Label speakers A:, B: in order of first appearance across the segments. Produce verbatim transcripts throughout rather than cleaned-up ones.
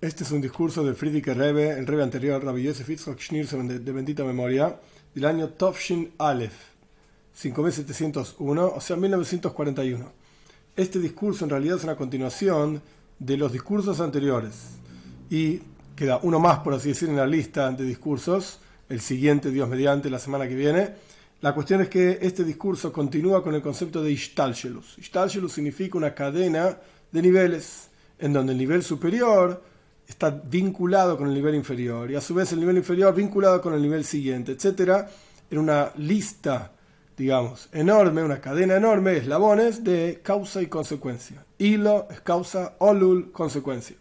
A: Este es un discurso del Frierdiker Rebbe, el Rebbe anterior, Rabbi Yosef Yitzchak Schneerson, de, de bendita memoria, del año Tovshin Aleph, cinco mil setecientos uno, o sea, mil novecientos cuarenta y uno. Este discurso en realidad es una continuación de los discursos anteriores y queda uno más, por así decir, en la lista de discursos, el siguiente, Dios mediante, la semana que viene. La cuestión es que este discurso continúa con el concepto de Ishtalshelus. Ishtalshelus significa una cadena de niveles, en donde el nivel superior está vinculado con el nivel inferior y a su vez el nivel inferior vinculado con el nivel siguiente, etcétera, en una lista, digamos, enorme, una cadena enorme de eslabones de causa y consecuencia. Hilo es causa, olul, consecuencia.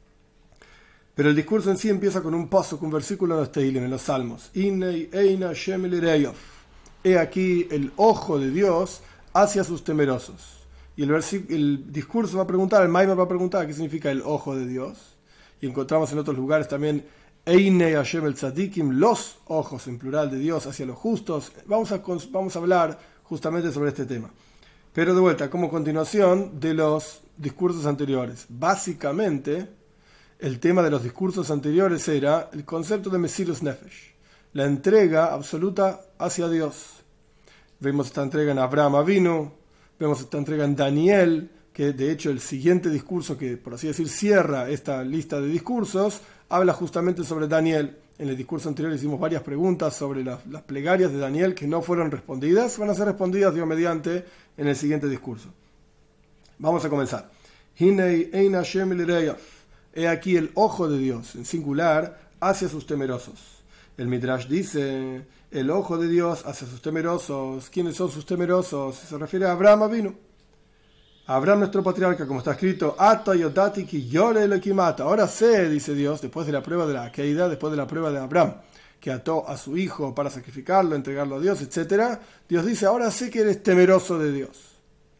A: Pero el discurso en sí empieza con un paso, con un versículo en los Teilim, en los Salmos. Inei eina Shem elireyov. He aquí el ojo de Dios hacia sus temerosos. Y el, el discurso va a preguntar, el Maimar va a preguntar qué significa el ojo de Dios. Y encontramos en otros lugares también Einei Hashem el Tzadikim, los ojos en plural de Dios hacia los justos. Vamos a, vamos a hablar justamente sobre este tema. Pero de vuelta, como continuación de los discursos anteriores. Básicamente, el tema de los discursos anteriores era el concepto de Mesirus Nefesh, la entrega absoluta hacia Dios. Vemos esta entrega en Abraham Avinu, vemos esta entrega en Daniel, que de hecho el siguiente discurso que, por así decir, cierra esta lista de discursos, habla justamente sobre Daniel. En el discurso anterior hicimos varias preguntas sobre las, las plegarias de Daniel que no fueron respondidas, van a ser respondidas, Dios mediante, en el siguiente discurso. Vamos a comenzar. Hinei ein Hashem elireyov. He aquí el ojo de Dios, en singular, hacia sus temerosos. El Midrash dice, el ojo de Dios hacia sus temerosos. ¿Quiénes son sus temerosos? Se refiere a Abraham Avinu. Abraham, nuestro patriarca, como está escrito, Ata yodati ki yore elokimata. Ahora sé, dice Dios, después de la prueba de la Akeida, después de la prueba de Abraham, que ató a su hijo para sacrificarlo, entregarlo a Dios, etcétera. Dios dice, ahora sé que eres temeroso de Dios.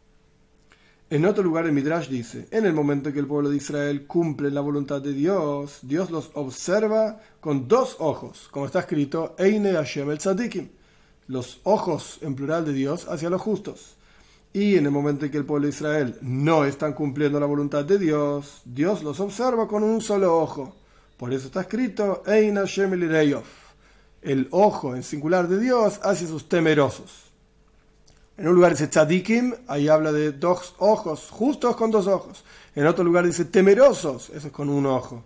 A: En otro lugar el Midrash dice, en el momento en que el pueblo de Israel cumple la voluntad de Dios, Dios los observa con dos ojos, como está escrito, Einei Hashem el Tzadikim, los ojos en plural de Dios hacia los justos. Y en el momento en que el pueblo de Israel no están cumpliendo la voluntad de Dios, Dios los observa con un solo ojo. Por eso está escrito, Ein Hashem elireyov, el ojo en singular de Dios hacia sus temerosos. En un lugar dice tzadikim, ahí habla de dos ojos, justos con dos ojos. En otro lugar dice temerosos, eso es con un ojo.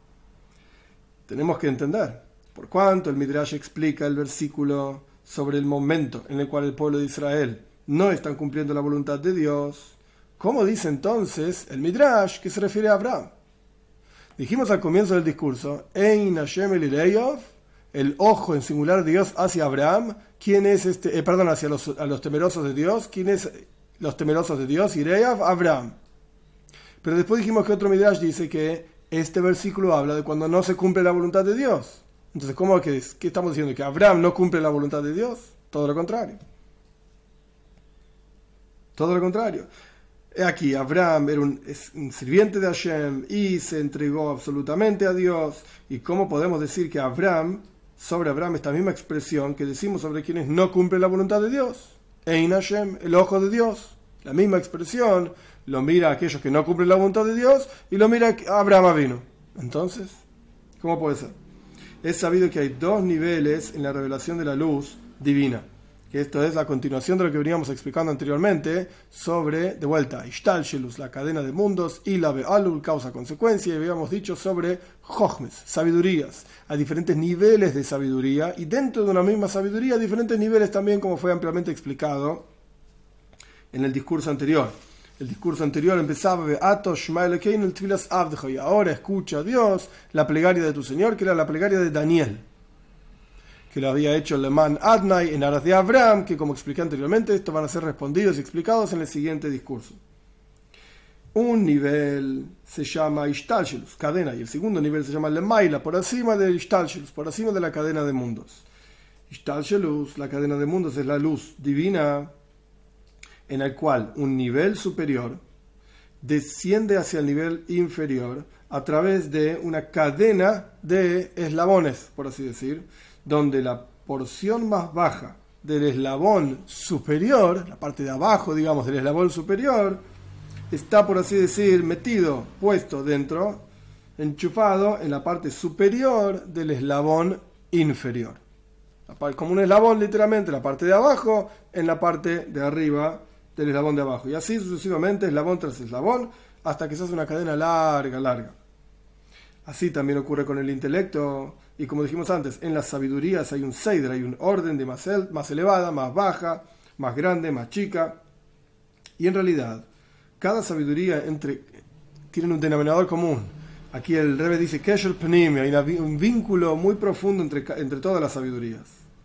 A: Tenemos que entender, por cuanto el Midrash explica el versículo sobre el momento en el cual el pueblo de Israel no están cumpliendo la voluntad de Dios, ¿cómo dice entonces el Midrash que se refiere a Abraham? Dijimos al comienzo del discurso, Ein Hashem elireyov, el ojo en singular de Dios hacia Abraham. ¿Quién es este? Eh, perdón, hacia los, a los temerosos de Dios. ¿Quién es los temerosos de Dios? Ireyav, Abraham. Pero después dijimos que otro Midrash dice que este versículo habla de cuando no se cumple la voluntad de Dios. Entonces, ¿cómo que es? ¿Qué estamos diciendo? ¿Que Abraham no cumple la voluntad de Dios? Todo lo contrario. Todo lo contrario. Aquí, Abraham era un, un sirviente de Hashem y se entregó absolutamente a Dios. ¿Y cómo podemos decir que Abraham, sobre Abraham, esta misma expresión que decimos sobre quienes no cumplen la voluntad de Dios? Ein Hashem, el ojo de Dios. La misma expresión lo mira a aquellos que no cumplen la voluntad de Dios y lo mira a Abraham vino. Entonces, ¿cómo puede ser? Es sabido que hay dos niveles en la revelación de la luz divina. Que esto es la continuación de lo que veníamos explicando anteriormente sobre, de vuelta, Ishtalshelus, la cadena de mundos, y la Be'alul, causa-consecuencia, y habíamos dicho sobre Jochmes, sabidurías. Hay diferentes niveles de sabiduría, y dentro de una misma sabiduría, diferentes niveles también, como fue ampliamente explicado en el discurso anterior. El discurso anterior empezaba, y ahora escucha a Dios la plegaria de tu Señor, que era la plegaria de Daniel, que lo había hecho Leman Adnai en aras de Abraham, que como expliqué anteriormente, estos van a ser respondidos y explicados en el siguiente discurso. Un nivel se llama Ishtalshelus, cadena, y el segundo nivel se llama Lemaila, por encima de Ishtalshelus, por encima de la cadena de mundos. Ishtalshelus, la cadena de mundos, es la luz divina en el cual un nivel superior desciende hacia el nivel inferior a través de una cadena de eslabones, por así decir, donde la porción más baja del eslabón superior, la parte de abajo, digamos, del eslabón superior, está, por así decir, metido, puesto dentro enchufado en la parte superior del eslabón inferior. Como un eslabón, literalmente, la parte de abajo en la parte de arriba del eslabón de abajo. Y así sucesivamente, eslabón tras eslabón, hasta que se hace una cadena larga, larga. Así también ocurre con el intelecto. Y como dijimos antes, en las sabidurías hay un seidra, hay un orden de más, el, más elevada, más baja, más grande, más chica. Y en realidad, cada sabiduría entre, tiene un denominador común. Aquí el Rebbe dice que hay un vínculo muy profundo entre, entre todas las sabidurías.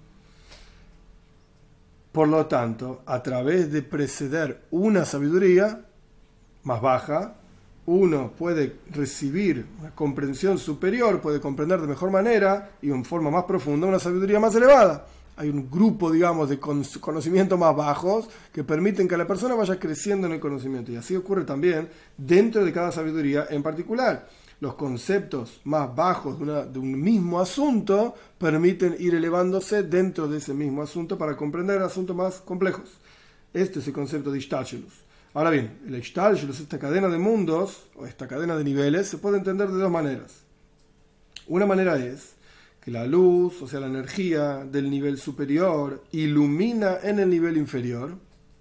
A: Por lo tanto, a través de preceder una sabiduría más baja, uno puede recibir una comprensión superior, puede comprender de mejor manera y en forma más profunda una sabiduría más elevada. Hay un grupo, digamos, de conocimientos más bajos que permiten que la persona vaya creciendo en el conocimiento. Y así ocurre también dentro de cada sabiduría en particular. Los conceptos más bajos de, una, de un mismo asunto permiten ir elevándose dentro de ese mismo asunto para comprender asuntos más complejos. Este es el concepto de Ishtalshelus. Ahora bien, el Ishtalshelus, esta cadena de mundos, o esta cadena de niveles, se puede entender de dos maneras. Una manera es que la luz, o sea, la energía del nivel superior, ilumina en el nivel inferior.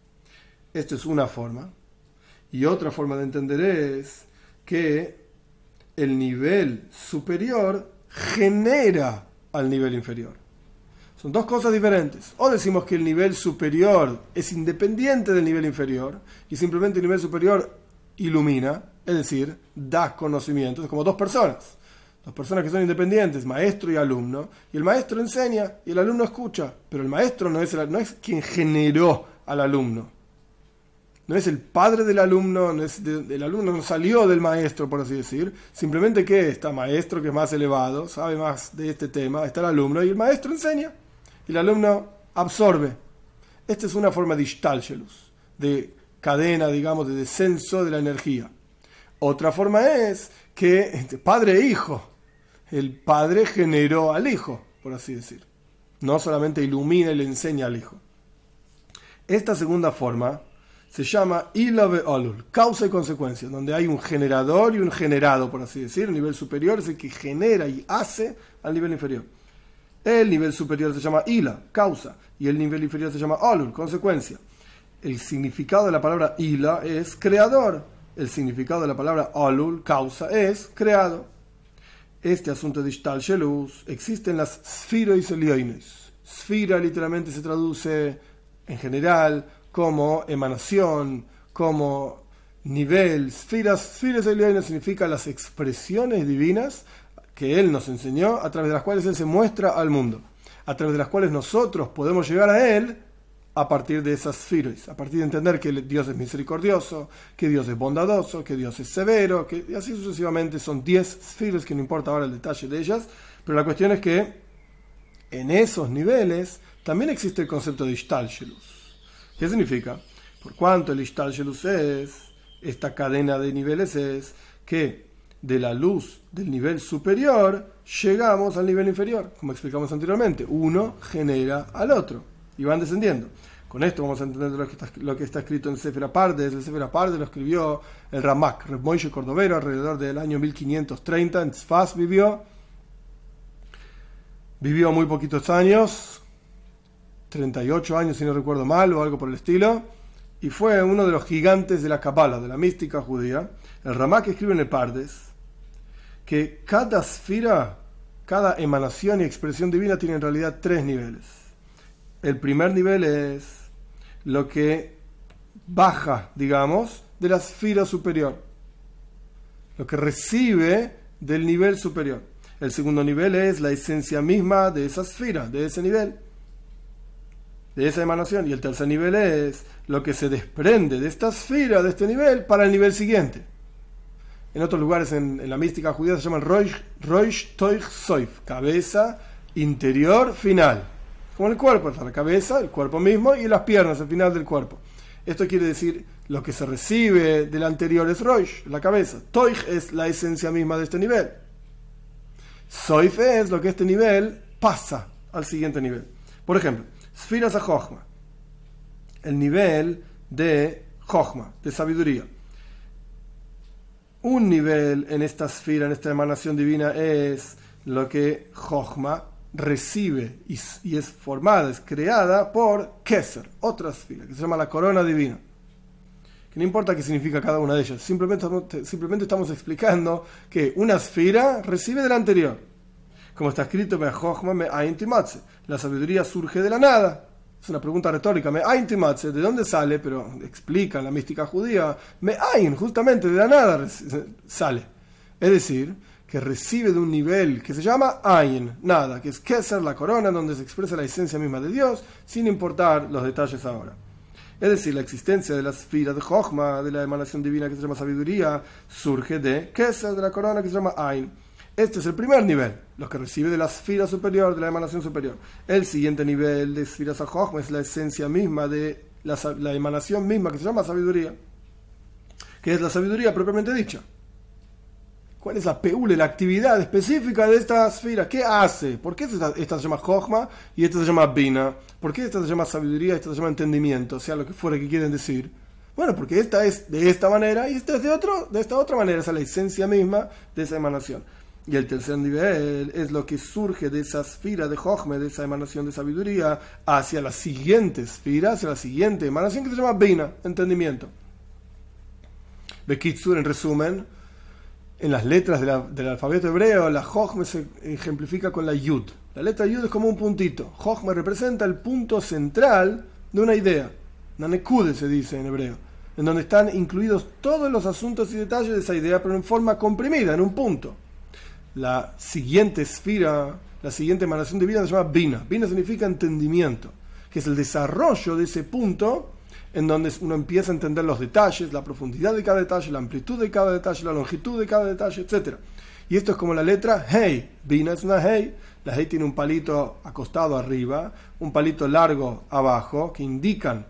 A: Esto es una forma. Y otra forma de entender es que el nivel superior genera al nivel inferior. Son dos cosas diferentes. O decimos que el nivel superior es independiente del nivel inferior y simplemente el nivel superior ilumina, es decir, da conocimiento. Es como dos personas. Dos personas que son independientes, maestro y alumno. Y el maestro enseña y el alumno escucha. Pero el maestro no es, el, no es quien generó al alumno. No es el padre del alumno, no es de, el alumno no salió del maestro, por así decir. Simplemente que está maestro, que es más elevado, sabe más de este tema, está el alumno y el maestro enseña. Y el alumno absorbe. Esta es una forma de Ishtalshelus, de cadena, digamos, de descenso de la energía. Otra forma es que padre e hijo. El padre generó al hijo, por así decir. No solamente ilumina y le enseña al hijo. Esta segunda forma se llama Ila ve'olul, causa y consecuencia, donde hay un generador y un generado, por así decir. El nivel superior es el que genera y hace al nivel inferior. El nivel superior se llama Ila, causa, y el nivel inferior se llama Olul, consecuencia. El significado de la palabra Ila es creador. El significado de la palabra Olul, causa, es creado. Este asunto de Ishtalshelus existe en las Sfiros Elyonos. Sfira literalmente se traduce en general como emanación, como nivel. Sfiras, Sfiros Elyonos significa las expresiones divinas que Él nos enseñó, a través de las cuales Él se muestra al mundo, a través de las cuales nosotros podemos llegar a Él a partir de esas Sfiros, a partir de entender que Dios es misericordioso, que Dios es bondadoso, que Dios es severo, que y así sucesivamente. Son diez Sfiros, que no importa ahora el detalle de ellas, pero la cuestión es que en esos niveles también existe el concepto de Ishtalshelus. ¿Qué significa? Por cuanto el Ishtalshelus es, esta cadena de niveles es que de la luz del nivel superior llegamos al nivel inferior, como explicamos anteriormente. Uno genera al otro y van descendiendo. Con esto vamos a entender lo que está, lo que está escrito en Sefer Apardes. El Sefer Apardes lo escribió el Ramak, Reb Moishe Cordovero, alrededor del año mil quinientos treinta. En Tzfaz vivió. Vivió muy poquitos años, treinta y ocho años si no recuerdo mal, o algo por el estilo. Y fue uno de los gigantes de la Kabbalah, de la mística judía. El Ramak escribe en el Pardes que cada esfera, cada emanación y expresión divina tiene en realidad tres niveles. El primer nivel es lo que baja, digamos, de la esfera superior, lo que recibe del nivel superior. El segundo nivel es la esencia misma de esa esfera, de ese nivel, de esa emanación. Y el tercer nivel es lo que se desprende de esta esfera, de este nivel, para el nivel siguiente. En otros lugares en, en la mística judía se llama Rosh, Rosh Toich Soif, cabeza interior final. Como el cuerpo, está la cabeza, el cuerpo mismo, y las piernas, el final del cuerpo. Esto quiere decir, lo que se recibe del anterior es Rosh, la cabeza. Toich es la esencia misma de este nivel. Soif es lo que este nivel pasa al siguiente nivel. Por ejemplo, Sfiras a Jochma, el nivel de Jochma, de sabiduría. Un nivel en esta esfera, en esta emanación divina, es lo que Jochma recibe y, y es formada, es creada por Keser, otra esfera, que se llama la corona divina. Que no importa qué significa cada una de ellas, simplemente, simplemente estamos explicando que una esfera recibe de la anterior. Como está escrito, la sabiduría surge de la nada. Es una pregunta retórica. ¿De dónde sale? Pero explica en la mística judía. Me'ain, justamente de la nada sale. Es decir, que recibe de un nivel que se llama Ain, nada, que es Keser, la corona, donde se expresa la esencia misma de Dios, sin importar los detalles ahora. Es decir, la existencia de la esfera de Jochma, de la emanación divina que se llama sabiduría, surge de Keser, de la corona que se llama Ain. Este es el primer nivel, los que recibe de la esfera superior, de la emanación superior. El siguiente nivel de esfera Jochma es la esencia misma de la, la emanación misma que se llama sabiduría, que es la sabiduría propiamente dicha. ¿Cuál es la peule, la actividad específica de esta esfera? ¿Qué hace? ¿Por qué esta, esta se llama Jochma y esta se llama Bina? ¿Por qué esta se llama sabiduría y esta se llama entendimiento? O sea, lo que fuera que quieren decir. Bueno, porque esta es de esta manera y esta es de, otro, de esta otra manera. Esa es la esencia misma de esa emanación. Y el tercer nivel es lo que surge de esa esfera de Jochma, de esa emanación de sabiduría, hacia la siguiente esfera, hacia la siguiente emanación que se llama Bina, entendimiento. Bekitsur, en resumen, en las letras de la, del alfabeto hebreo, la Jochma se ejemplifica con la Yud. La letra Yud es como un puntito. Jochma representa el punto central de una idea. Nanekude se dice en hebreo, en donde están incluidos todos los asuntos y detalles de esa idea, pero en forma comprimida, en un punto. La siguiente esfera, la siguiente emanación de vida se llama Bina. Bina significa entendimiento, que es el desarrollo de ese punto en donde uno empieza a entender los detalles, la profundidad de cada detalle, la amplitud de cada detalle, la longitud de cada detalle, etcétera. Y esto es como la letra Hey. Bina es una Hey. La Hey tiene un palito acostado arriba, un palito largo abajo, que indican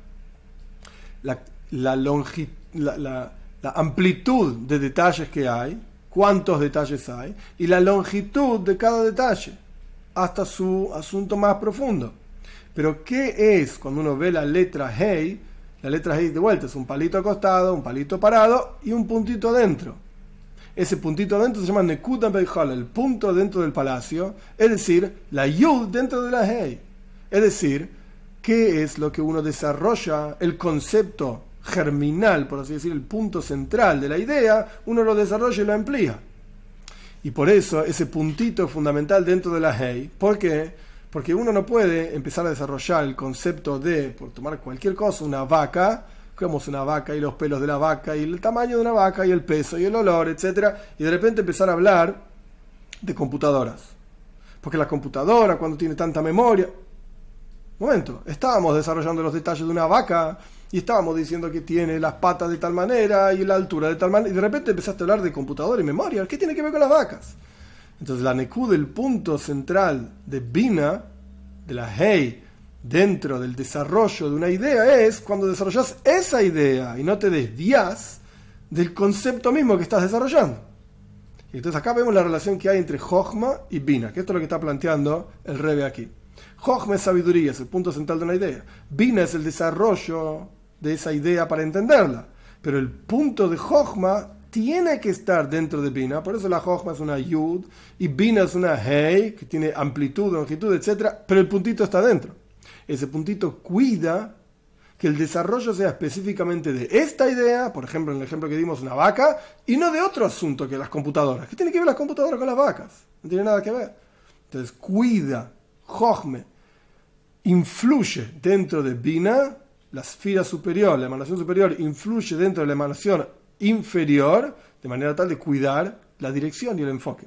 A: la, la, longi, la, la, la amplitud de detalles que hay, cuántos detalles hay, y la longitud de cada detalle, hasta su asunto más profundo. Pero ¿qué es cuando uno ve la letra Hey? La letra Hey de vuelta es un palito acostado, un palito parado y un puntito adentro. Ese puntito adentro se llama Nekuda Beijal, el punto dentro del palacio, es decir, la Yud dentro de la Hey. Es decir, ¿qué es lo que uno desarrolla? El concepto germinal, por así decir, el punto central de la idea, uno lo desarrolla y lo amplía. Y por eso ese puntito fundamental dentro de la Hey. ¿Por qué? Porque uno no puede empezar a desarrollar el concepto de, por tomar cualquier cosa, una vaca, como es una vaca y los pelos de la vaca y el tamaño de una vaca y el peso y el olor, etcétera, y de repente empezar a hablar de computadoras. Porque la computadora, cuando tiene tanta memoria... Momento, estábamos desarrollando los detalles de una vaca y estábamos diciendo que tiene las patas de tal manera y la altura de tal manera, y de repente empezaste a hablar de computadora y memoria. ¿Qué tiene que ver con las vacas? Entonces la Nekud, el punto central de Bina, de la Hey, dentro del desarrollo de una idea, es cuando desarrollas esa idea y no te desvías del concepto mismo que estás desarrollando. Y entonces acá vemos la relación que hay entre Jochma y Bina, que esto es lo que está planteando el Rebbe aquí. Jochma es sabiduría, es el punto central de una idea. Bina es el desarrollo de esa idea para entenderla. Pero el punto de Jochma tiene que estar dentro de Bina, por eso la Jochma es una Yud y Bina es una Hey, que tiene amplitud, longitud, etcétera, pero el puntito está dentro. Ese puntito cuida que el desarrollo sea específicamente de esta idea, por ejemplo, en el ejemplo que dimos, una vaca, y no de otro asunto que las computadoras. ¿Qué tiene que ver las computadoras con las vacas? No tiene nada que ver. Entonces, cuida, Jochma, influye dentro de Bina, la esfera superior, la emanación superior, influye dentro de la emanación inferior, de manera tal de cuidar la dirección y el enfoque.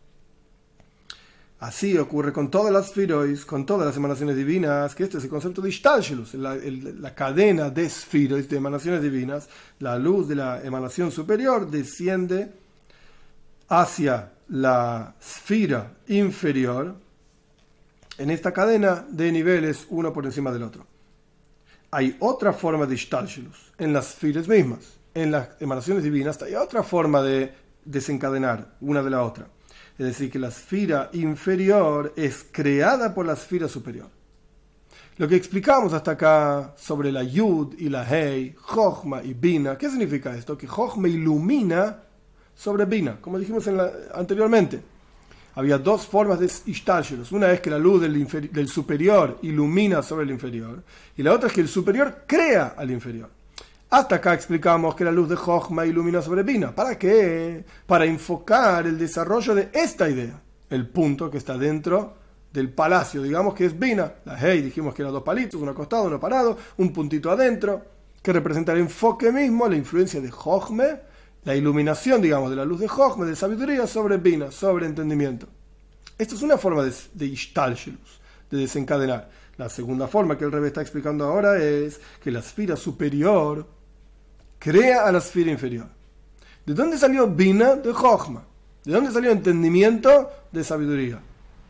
A: Así ocurre con todas las sfirois, con todas las emanaciones divinas, que este es el concepto de Ishtalshelus, la, la cadena de sfirois, de emanaciones divinas. La luz de la emanación superior desciende hacia la esfera inferior en esta cadena de niveles uno por encima del otro. Hay otra forma de Ishtalshelus en las sfiras mismas. En las emanaciones divinas hay otra forma de desencadenar una de la otra. Es decir, que la esfera inferior es creada por la esfera superior. Lo que explicamos hasta acá sobre la Yud y la Hey, Jochma y Bina, ¿qué significa esto? Que Jochma ilumina sobre Bina, como dijimos en la, anteriormente. Había dos formas de Ishtalshelus. Una es que la luz del, inferi- del superior ilumina sobre el inferior, y la otra es que el superior crea al inferior. Hasta acá explicamos que la luz de Jochma ilumina sobre Bina. ¿Para qué? Para enfocar el desarrollo de esta idea, el punto que está dentro del palacio, digamos que es Bina. La Hei dijimos que eran dos palitos, uno acostado, uno parado, un puntito adentro, que representa el enfoque mismo, la influencia de Jochme, la iluminación, digamos, de la luz de Jochme, de sabiduría sobre Bina, sobre entendimiento. Esto es una forma de, de Ishtalshelus, de desencadenar. La segunda forma que el Rebbe está explicando ahora es que la esfera superior crea a la esfera inferior. ¿De dónde salió Bina? De Jochma. ¿De dónde salió entendimiento? De sabiduría.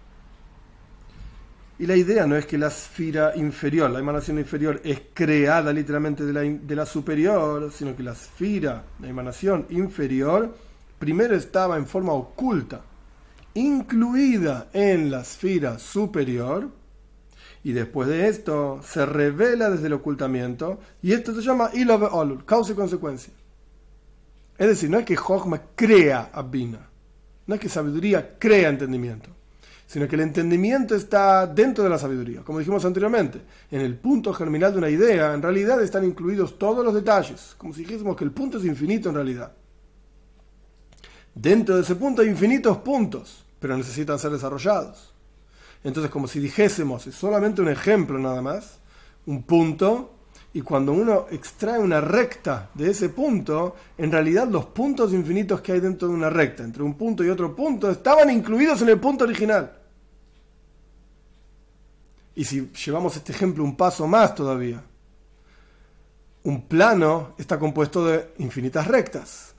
A: Y la idea no es que la esfera inferior, la emanación inferior, es creada literalmente de la, de la superior, sino que la esfera, la emanación inferior, primero estaba en forma oculta, incluida en la esfera superior, y después de esto se revela desde el ocultamiento, y esto se llama Ilo ve'olul, causa y consecuencia. Es decir, no es que Jochma crea a Bina, no es que sabiduría crea entendimiento, sino que el entendimiento está dentro de la sabiduría. Como dijimos anteriormente, en el punto germinal de una idea, en realidad están incluidos todos los detalles, como si dijésemos que el punto es infinito en realidad. Dentro de ese punto hay infinitos puntos, pero necesitan ser desarrollados. Entonces, como si dijésemos, es solamente un ejemplo nada más, un punto, y cuando uno extrae una recta de ese punto, en realidad los puntos infinitos que hay dentro de una recta, entre un punto y otro punto, estaban incluidos en el punto original. Y si llevamos este ejemplo un paso más todavía, un plano está compuesto de infinitas rectas.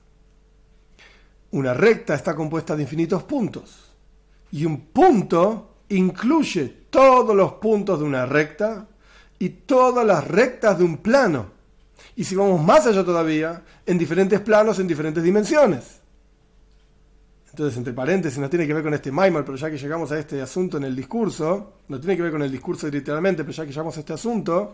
A: Una recta está compuesta de infinitos puntos. Y un punto incluye todos los puntos de una recta y todas las rectas de un plano. Y si vamos más allá todavía, en diferentes planos, en diferentes dimensiones. Entonces, entre paréntesis, no tiene que ver con este Maimar, pero ya que llegamos a este asunto en el discurso, no tiene que ver con el discurso literalmente, pero ya que llegamos a este asunto,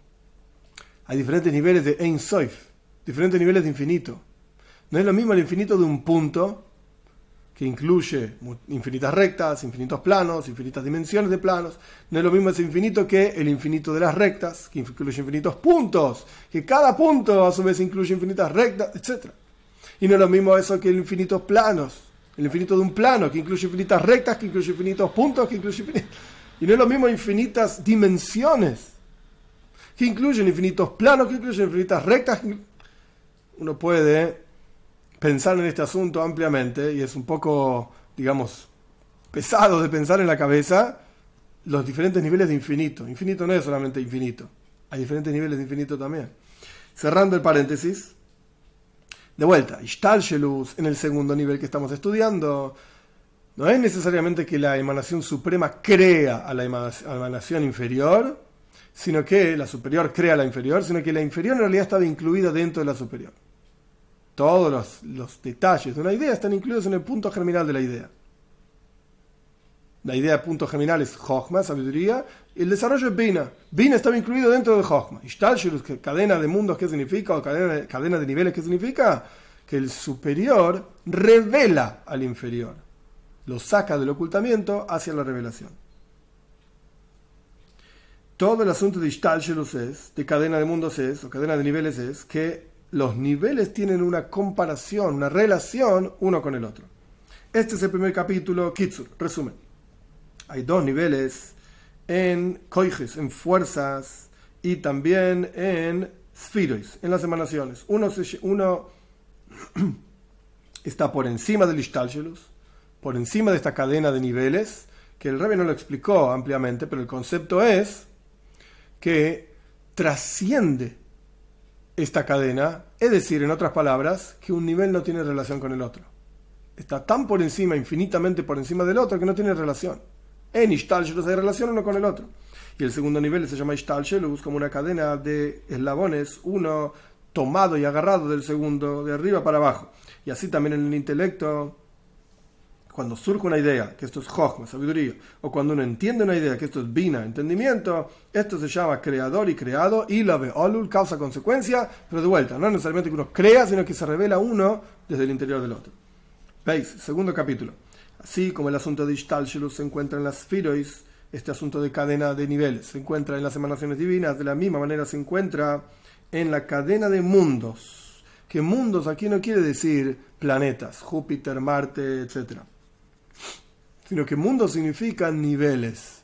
A: hay diferentes niveles de Ein Sof, diferentes niveles de infinito. No es lo mismo el infinito de un punto, que incluye infinitas rectas, infinitos planos, infinitas dimensiones de planos. No es lo mismo ese infinito que el infinito de las rectas, que incluye infinitos puntos, que cada punto a su vez incluye infinitas rectas, etcétera. Y no es lo mismo eso que el infinitos planos, el infinito de un plano, que incluye infinitas rectas, que incluye infinitos puntos, que incluye infinitos... Y no es lo mismo infinitas dimensiones, que incluyen infinitos planos, que incluyen infinitas rectas. Uno puede pensar en este asunto ampliamente, y es un poco, digamos, pesado de pensar en la cabeza, los diferentes niveles de infinito. Infinito no es solamente infinito, hay diferentes niveles de infinito también. Cerrando el paréntesis, de vuelta, Ishtalshelus, en el segundo nivel que estamos estudiando, no es necesariamente que la emanación suprema crea a la emanación inferior, sino que la superior crea a la inferior, sino que la inferior en realidad estaba incluida dentro de la superior. Todos los, los detalles de una idea están incluidos en el punto germinal de la idea. La idea de punto germinal es Jochma, sabiduría, y el desarrollo es Bina. Bina estaba incluido dentro de Jochma. Ishtalshelus, cadena de mundos, ¿qué significa? O cadena, cadena de niveles, ¿qué significa? Que el superior revela al inferior. Lo saca del ocultamiento hacia la revelación. Todo el asunto de Ishtalshelus es, de cadena de mundos es, o cadena de niveles es, que los niveles tienen una comparación, una relación uno con el otro. Este es el primer capítulo, Kitzur, resumen. Hay dos niveles en koiches, en fuerzas, y también en sfiros, en las emanaciones. Uno, se, uno está por encima del Ishtalshelus, por encima de esta cadena de niveles, que el Rebbe no lo explicó ampliamente, pero el concepto es que trasciende esta cadena, es decir, en otras palabras, que un nivel no tiene relación con el otro. Está tan por encima, infinitamente por encima del otro, que no tiene relación. En Ishtalshelus hay relación uno con el otro. Y el segundo nivel se llama Ishtalshelus, como una cadena de eslabones, uno tomado y agarrado del segundo, de arriba para abajo. Y así también en el intelecto, cuando surge una idea, que esto es Jochma, sabiduría, o cuando uno entiende una idea, que esto es Bina, entendimiento, esto se llama creador y creado, y la ve'olul, causa-consecuencia, pero de vuelta, no necesariamente que uno crea, sino que se revela uno desde el interior del otro. Veis, segundo capítulo. Así como el asunto de Ishtalshelus se encuentra en las Sfirois, este asunto de cadena de niveles se encuentra en las emanaciones divinas, de la misma manera se encuentra en la cadena de mundos. Que mundos aquí no quiere decir planetas, Júpiter, Marte, etcétera, sino que mundo significa niveles,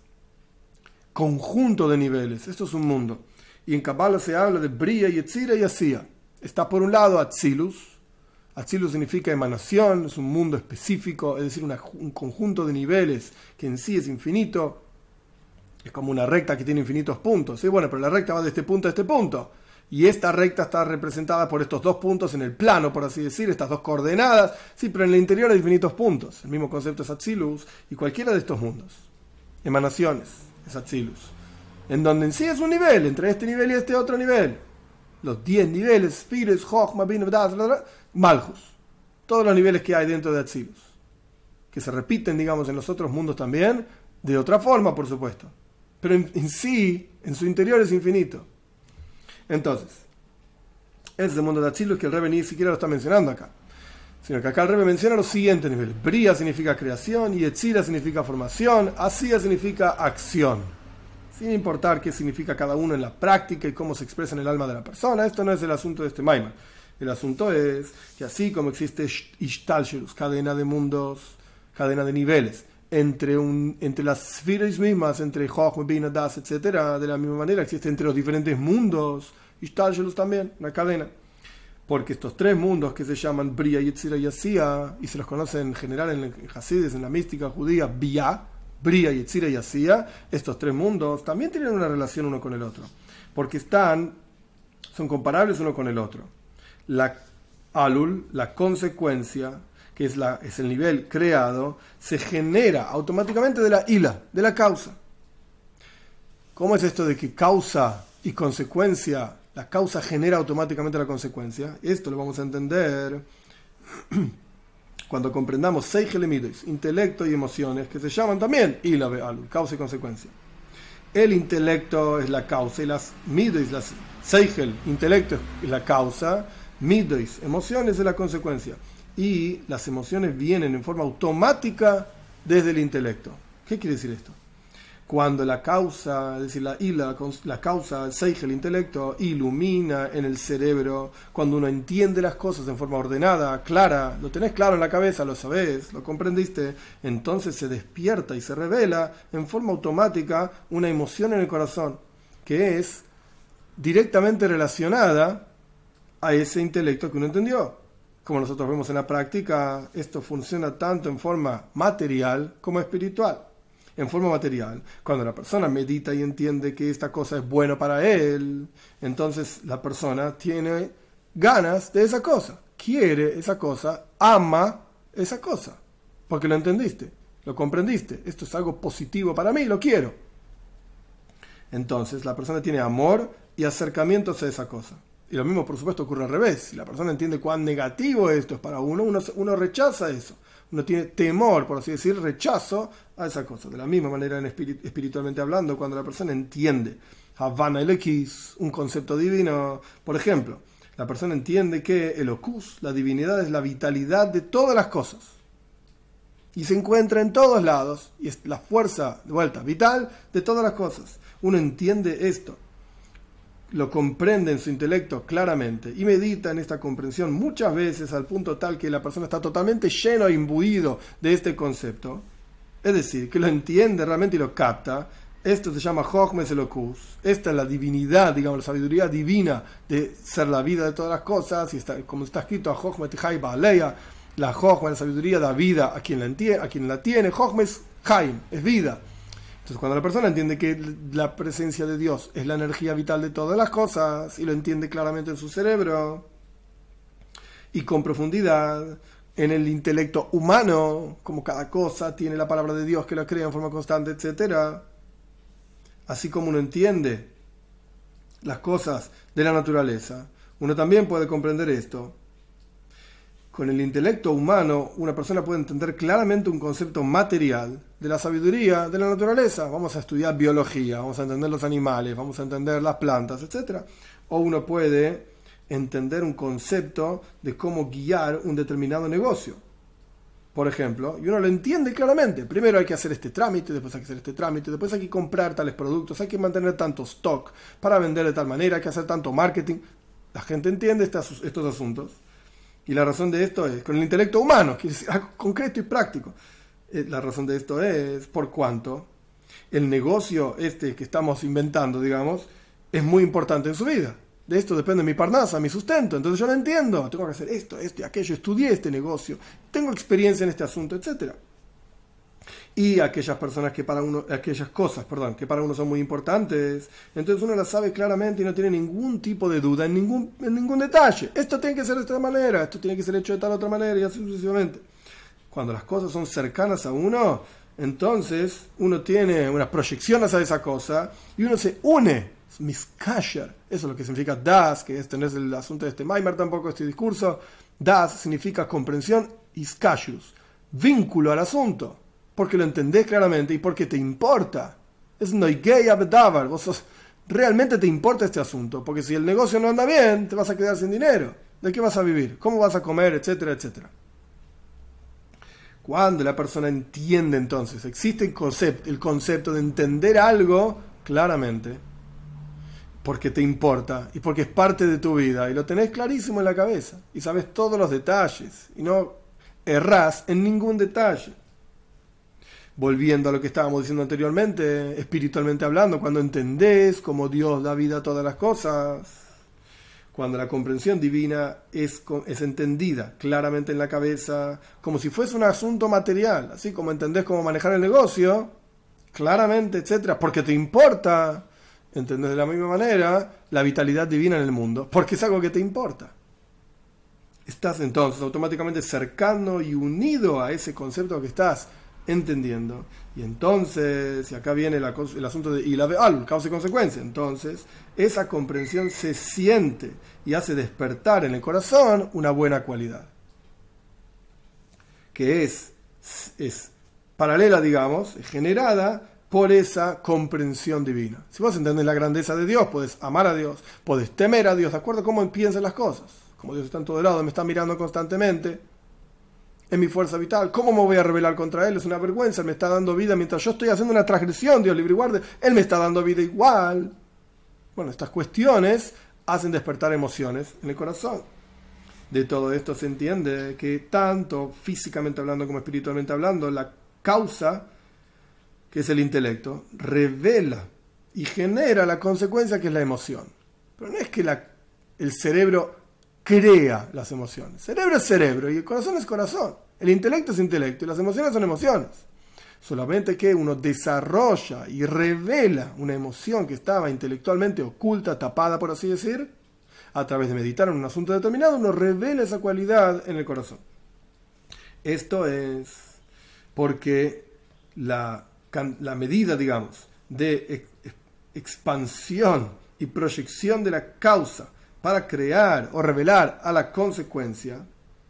A: conjunto de niveles. Esto es un mundo. Y en Kabbalah se habla de Bria, Yetzira y Asiya. Está por un lado Atzilus. Atzilus significa emanación, es un mundo específico, es decir, una, un conjunto de niveles que en sí es infinito. Es como una recta que tiene infinitos puntos. ¿Sí? Bueno, pero la recta va de este punto a este punto. Y esta recta está representada por estos dos puntos en el plano, por así decir, estas dos coordenadas. Sí, pero en el interior hay infinitos puntos. El mismo concepto es Atzilus y cualquiera de estos mundos. Emanaciones es Atzilus. En donde en sí es un nivel, entre este nivel y este otro nivel. Los diez niveles, Sfires, Chochma, Bin, Malchus. Todos los niveles que hay dentro de Atzilus. Que se repiten, digamos, en los otros mundos también, de otra forma, por supuesto. Pero en, en sí, en su interior es infinito. Entonces, ese es el mundo de Atzilus que el Rebbe ni siquiera lo está mencionando acá. Sino que acá el Rebbe menciona los siguientes niveles. Bria significa creación, y Yetzira significa formación, Asiya significa acción. Sin importar qué significa cada uno en la práctica y cómo se expresa en el alma de la persona, esto no es el asunto de este Maimar. El asunto es que así como existe Ishtalshelus, cadena de mundos, cadena de niveles, entre, un, entre las Sfiros mismas, entre Chochma, Bina, Das, etcétera, de la misma manera existe entre los diferentes mundos, Ishtalshelus también, una cadena. Porque estos tres mundos que se llaman Bria, Yetzira y Asiya, y se los conoce en general en Hasides, en la mística judía, Bia, Bria, Yetzira y Asiya, estos tres mundos también tienen una relación uno con el otro, porque están, son comparables uno con el otro. La alul, la consecuencia, que es, la, es el nivel creado, se genera automáticamente de la ila, de la causa. ¿Cómo es esto de que causa y consecuencia, la causa genera automáticamente la consecuencia? Esto lo vamos a entender cuando comprendamos Seichel y Midos, intelecto y emociones, que se llaman también ila ve'alul, causa y consecuencia. El intelecto es la causa y las Midos, las Seichel, intelecto es la causa, Midos, emociones es la consecuencia. Y las emociones vienen en forma automática desde el intelecto. ¿Qué quiere decir esto? Cuando la causa, es decir, la, la, la causa, el seichel, el intelecto, ilumina en el cerebro, cuando uno entiende las cosas en forma ordenada, clara, lo tenés claro en la cabeza, lo sabés, lo comprendiste, entonces se despierta y se revela en forma automática una emoción en el corazón, que es directamente relacionada a ese intelecto que uno entendió. Como nosotros vemos en la práctica, esto funciona tanto en forma material como espiritual. En forma material, cuando la persona medita y entiende que esta cosa es buena para él, entonces la persona tiene ganas de esa cosa, quiere esa cosa, ama esa cosa, porque lo entendiste, lo comprendiste, esto es algo positivo para mí, lo quiero. Entonces la persona tiene amor y acercamientos a esa cosa. Y lo mismo, por supuesto, ocurre al revés. Si la persona entiende cuán negativo esto es para uno, uno, uno rechaza eso. Uno tiene temor, por así decir, rechazo a esa cosa. De la misma manera, en espirit- espiritualmente hablando, cuando la persona entiende Havana Elekis, un concepto divino, por ejemplo, la persona entiende que el Okus, la divinidad, es la vitalidad de todas las cosas. Y se encuentra en todos lados. Y es la fuerza, de vuelta, vital de todas las cosas. Uno entiende esto, lo comprende en su intelecto claramente y medita en esta comprensión muchas veces al punto tal que la persona está totalmente lleno e imbuido de este concepto, es decir, que lo entiende realmente y lo capta. Esto se llama Chochma Elokus. Esta es la divinidad, digamos, la sabiduría divina de ser la vida de todas las cosas, y está, como está escrito, a Chochma Tijai Baaleya, la Chochma, la sabiduría da vida a quien la, entiende, a quien la tiene. Chochma es Chaim, es vida. Entonces, cuando la persona entiende que la presencia de Dios es la energía vital de todas las cosas, y lo entiende claramente en su cerebro, y con profundidad en el intelecto humano, como cada cosa tiene la palabra de Dios que la crea en forma constante, etcétera, así como uno entiende las cosas de la naturaleza, uno también puede comprender esto. Con el intelecto humano, una persona puede entender claramente un concepto material de la sabiduría de la naturaleza. Vamos a estudiar biología, vamos a entender los animales, vamos a entender las plantas, etcétera. O uno puede entender un concepto de cómo guiar un determinado negocio. por ejemplo, y uno lo entiende claramente. Primero hay que hacer este trámite, después hay que hacer este trámite, después hay que comprar tales productos, hay que mantener tanto stock para vender de tal manera, hay que hacer tanto marketing. La gente entiende estos, estos asuntos. Y la razón de esto es, con el intelecto humano, que es algo concreto y práctico. La razón de esto es por cuanto el negocio este que estamos inventando, digamos, es muy importante en su vida. De esto depende mi parnasa, mi sustento. Entonces yo lo entiendo. Tengo que hacer esto, esto y aquello. Estudié este negocio. Tengo experiencia en este asunto, etcétera. Y aquellas personas que para uno, aquellas cosas, perdón, que para uno son muy importantes, entonces uno las sabe claramente y no tiene ningún tipo de duda en ningún, en ningún detalle. Esto tiene que ser de esta manera, esto tiene que ser hecho de tal otra manera y así sucesivamente. Cuando las cosas son cercanas a uno, entonces uno tiene una proyección hacia esa cosa y uno se une. Miskasher, eso es lo que significa das, que este no es el asunto de este Maimar tampoco, este discurso. Das significa comprensión, iskashus, vínculo al asunto, porque lo entendés claramente y porque te importa. Es noigei abedavar, vos sos, realmente te importa este asunto, porque si el negocio no anda bien, te vas a quedar sin dinero. ¿De qué vas a vivir? ¿Cómo vas a comer? Etcétera, etcétera. Cuando la persona entiende entonces, existe el concepto, el concepto de entender algo claramente, porque te importa y porque es parte de tu vida y lo tenés clarísimo en la cabeza y sabes todos los detalles y no errás en ningún detalle. Volviendo a lo que estábamos diciendo anteriormente, espiritualmente hablando, cuando entendés cómo Dios da vida a todas las cosas, cuando la comprensión divina es, es entendida claramente en la cabeza, como si fuese un asunto material, así como entendés cómo manejar el negocio, claramente, etcétera, porque te importa. ¿Entendés? De la misma manera la vitalidad divina en el mundo, porque es algo que te importa. Estás entonces automáticamente cercano y unido a ese concepto que estás entendiendo. Y entonces, y acá viene la, el asunto de Ilav Al, causa y consecuencia, entonces esa comprensión se siente y hace despertar en el corazón una buena cualidad, que es, es paralela, digamos, es generada por esa comprensión divina. Si vos entendés la grandeza de Dios, podés amar a Dios, podés temer a Dios, de acuerdo a cómo piensan las cosas. Como Dios está en todo lado, me está mirando constantemente, en mi fuerza vital, ¿cómo me voy a rebelar contra Él? Es una vergüenza, Él me está dando vida mientras yo estoy haciendo una transgresión, Dios libre y guarde, Él me está dando vida igual. Bueno, estas cuestiones hacen despertar emociones en el corazón. De todo esto se entiende que tanto físicamente hablando como espiritualmente hablando, la causa, que es el intelecto, revela y genera la consecuencia que es la emoción. Pero no es que la, el cerebro crea las emociones. El cerebro es cerebro y el corazón es corazón. El intelecto es intelecto y las emociones son emociones. Solamente que uno desarrolla y revela una emoción que estaba intelectualmente oculta, tapada, por así decir, a través de meditar en un asunto determinado, uno revela esa cualidad en el corazón. Esto es porque la la medida, digamos, de ex- expansión y proyección de la causa para crear o revelar a la consecuencia,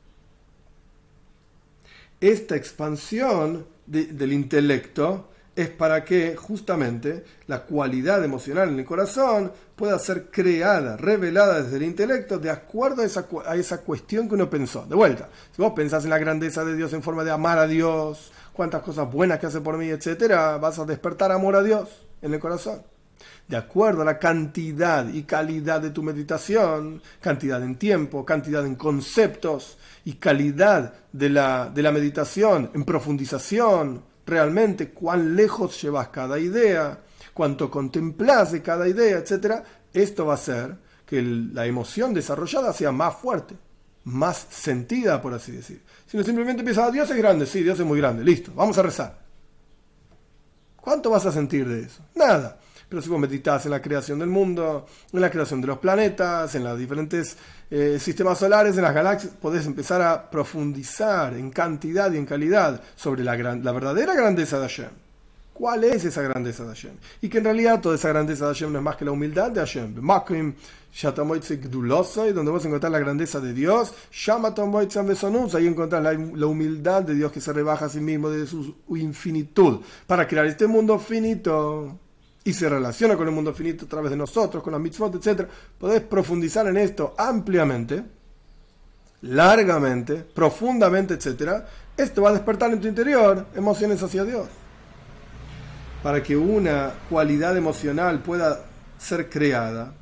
A: esta expansión de, del intelecto es para que justamente la cualidad emocional en el corazón pueda ser creada, revelada desde el intelecto de acuerdo a esa, a esa cuestión que uno pensó. De vuelta, si vos pensás en la grandeza de Dios en forma de amar a Dios, cuántas cosas buenas que hace por mí, etcétera, vas a despertar amor a Dios en el corazón. De acuerdo a la cantidad y calidad de tu meditación, cantidad en tiempo, cantidad en conceptos y calidad de la, de la meditación en profundización, realmente cuán lejos llevas cada idea, cuánto contemplás de cada idea, etcétera, esto va a hacer que el, la emoción desarrollada sea más fuerte, más sentida, por así decir. Si no simplemente piensas, Dios es grande, sí, Dios es muy grande, listo, vamos a rezar. ¿Cuánto vas a sentir de eso? Nada. Pero si vos meditas en la creación del mundo, en la creación de los planetas, en los diferentes eh, sistemas solares, en las galaxias, podés empezar a profundizar en cantidad y en calidad sobre la, gran, la verdadera grandeza de Hashem. ¿Cuál es esa grandeza de Hashem? Y que en realidad toda esa grandeza de Hashem no es más que la humildad de Hashem. Makim Shatamoitze Gdulosai, donde vos encontrás la grandeza de Dios. Shamatomboitze Besonus, ahí encontrás la, la humildad de Dios que se rebaja a sí mismo de su infinitud para crear este mundo finito. Y se relaciona con el mundo finito a través de nosotros, con las mitzvot, etcétera. Podés profundizar en esto ampliamente, largamente, profundamente, etcétera. Esto va a despertar en tu interior emociones hacia Dios. Para que una cualidad emocional pueda ser creada,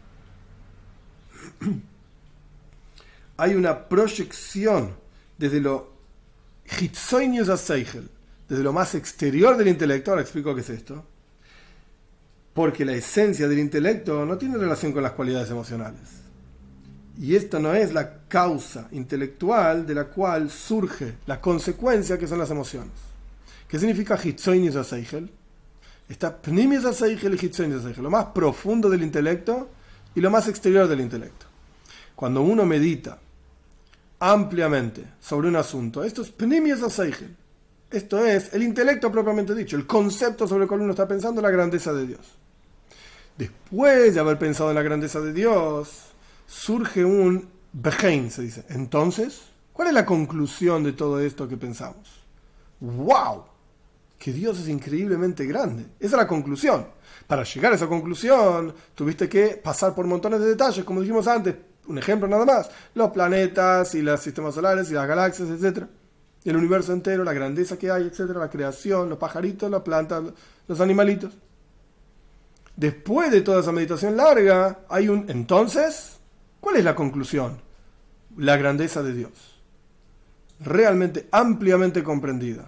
A: hay una proyección desde lo hitzoinius aseichel, desde lo más exterior del intelecto. Ahora explico qué es esto. Porque la esencia del intelecto no tiene relación con las cualidades emocionales. Y esto no es la causa intelectual de la cual surge la consecuencia que son las emociones. ¿Qué significa hitzoinius aseichel? Está pnimius aseichel y hitzoinius aseichel, lo más profundo del intelecto y lo más exterior del intelecto. Cuando uno medita ampliamente sobre un asunto, esto es pnimius aseichel. Esto es el intelecto propiamente dicho, el concepto sobre el cual uno está pensando, la grandeza de Dios. Después de haber pensado en la grandeza de Dios, surge un behein, se dice. Entonces, ¿cuál es la conclusión de todo esto que pensamos? ¡Wow! Que Dios es increíblemente grande. Esa es la conclusión. Para llegar a esa conclusión, tuviste que pasar por montones de detalles, como dijimos antes. Un ejemplo nada más. Los planetas y los sistemas solares y las galaxias, etcétera. El universo entero, la grandeza que hay, etcétera. La creación, los pajaritos, las plantas, los animalitos. Después de toda esa meditación larga, hay un entonces. ¿Cuál es la conclusión? La grandeza de Dios. Realmente, ampliamente comprendida.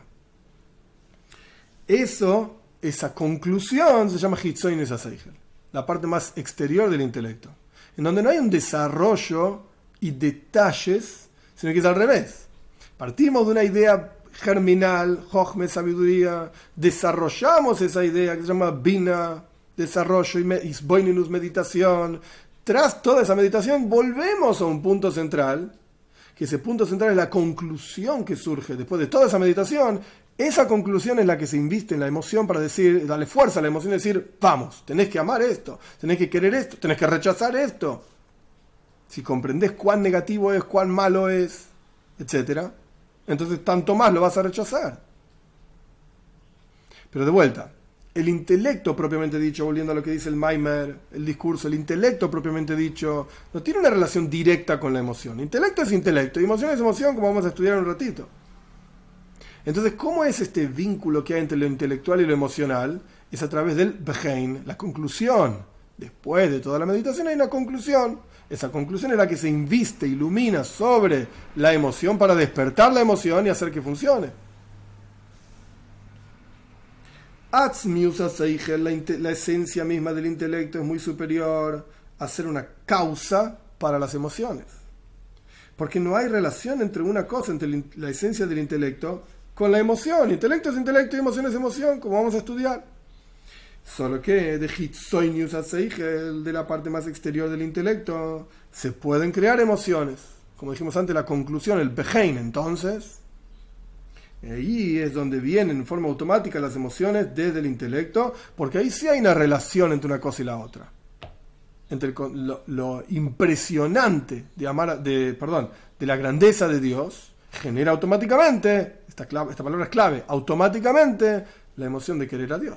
A: Eso, esa conclusión se llama hitzoinius aseichel, la parte más exterior del intelecto, en donde no hay un desarrollo y detalles, sino que es al revés. Partimos de una idea germinal, jochme, sabiduría, desarrollamos esa idea que se llama bina, desarrollo, y isboininus, meditación. Tras toda esa meditación volvemos a un punto central, que ese punto central es la conclusión que surge después de toda esa meditación. Esa conclusión es la que se inviste en la emoción para decir, darle fuerza a la emoción y decir, vamos, tenés que amar esto, tenés que querer esto, tenés que rechazar esto. Si comprendés cuán negativo es, cuán malo es, etcétera, entonces tanto más lo vas a rechazar. Pero de vuelta, el intelecto propiamente dicho, volviendo a lo que dice el Maimer, el discurso, el intelecto propiamente dicho, no tiene una relación directa con la emoción. Intelecto es intelecto y emoción es emoción, como vamos a estudiar en un ratito. Entonces, ¿cómo es este vínculo que hay entre lo intelectual y lo emocional? Es a través del behein, la conclusión. Después de toda la meditación hay una conclusión. Esa conclusión es la que se inviste, ilumina sobre la emoción para despertar la emoción y hacer que funcione. Atzmius aseichel, la, la esencia misma del intelecto es muy superior a ser una causa para las emociones. Porque no hay relación entre una cosa, entre la esencia del intelecto, con la emoción. Intelecto es intelecto y emoción es emoción, como vamos a estudiar. Solo que de hitzoinius aseichel, de la parte más exterior del intelecto, se pueden crear emociones. Como dijimos antes, la conclusión, el behein, entonces, ahí es donde vienen en forma automática las emociones desde el intelecto, porque ahí sí hay una relación entre una cosa y la otra. Entre lo, lo impresionante de amar, de, perdón, de la grandeza de Dios, genera automáticamente, esta, clave, esta palabra es clave, automáticamente la emoción de querer a Dios.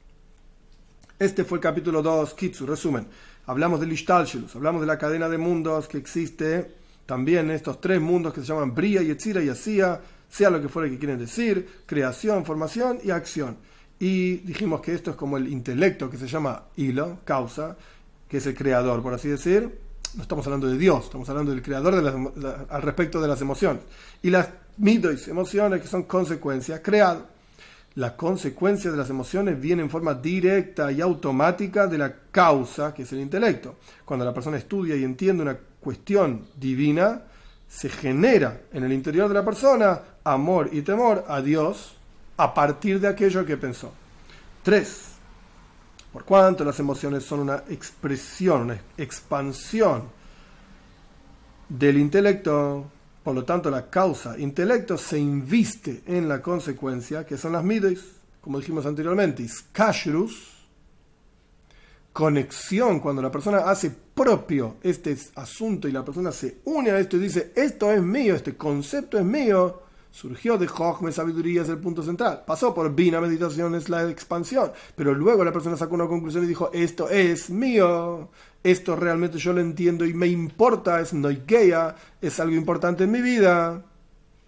A: Este fue el capítulo dos, Kitsu, resumen. Hablamos del Ishtalshelus, hablamos de la cadena de mundos que existe, también estos tres mundos que se llaman Bria, Yetzira y Asía, sea lo que fuera que quieren decir, creación, formación y acción. Y dijimos que esto es como el intelecto que se llama hilo, causa, que es el creador, por así decir. No estamos hablando de Dios, estamos hablando del creador de las, la, al respecto de las emociones. Y las midois, emociones, que son consecuencias, creado. La consecuencia de las emociones viene en forma directa y automática de la causa, que es el intelecto. Cuando la persona estudia y entiende una cuestión divina, se genera en el interior de la persona amor y temor a Dios a partir de aquello que pensó. Tres. Por cuanto las emociones son una expresión, una expansión del intelecto, por lo tanto la causa intelecto se inviste en la consecuencia, que son las midois, como dijimos anteriormente, iskashrus, conexión, cuando la persona hace propio este asunto y la persona se une a esto y dice, esto es mío, este concepto es mío, surgió de Jochme, sabiduría, es el punto central. Pasó por Bina, meditación, es la expansión. Pero luego la persona sacó una conclusión y dijo, esto es mío, esto realmente yo lo entiendo y me importa, es noigeia, es algo importante en mi vida.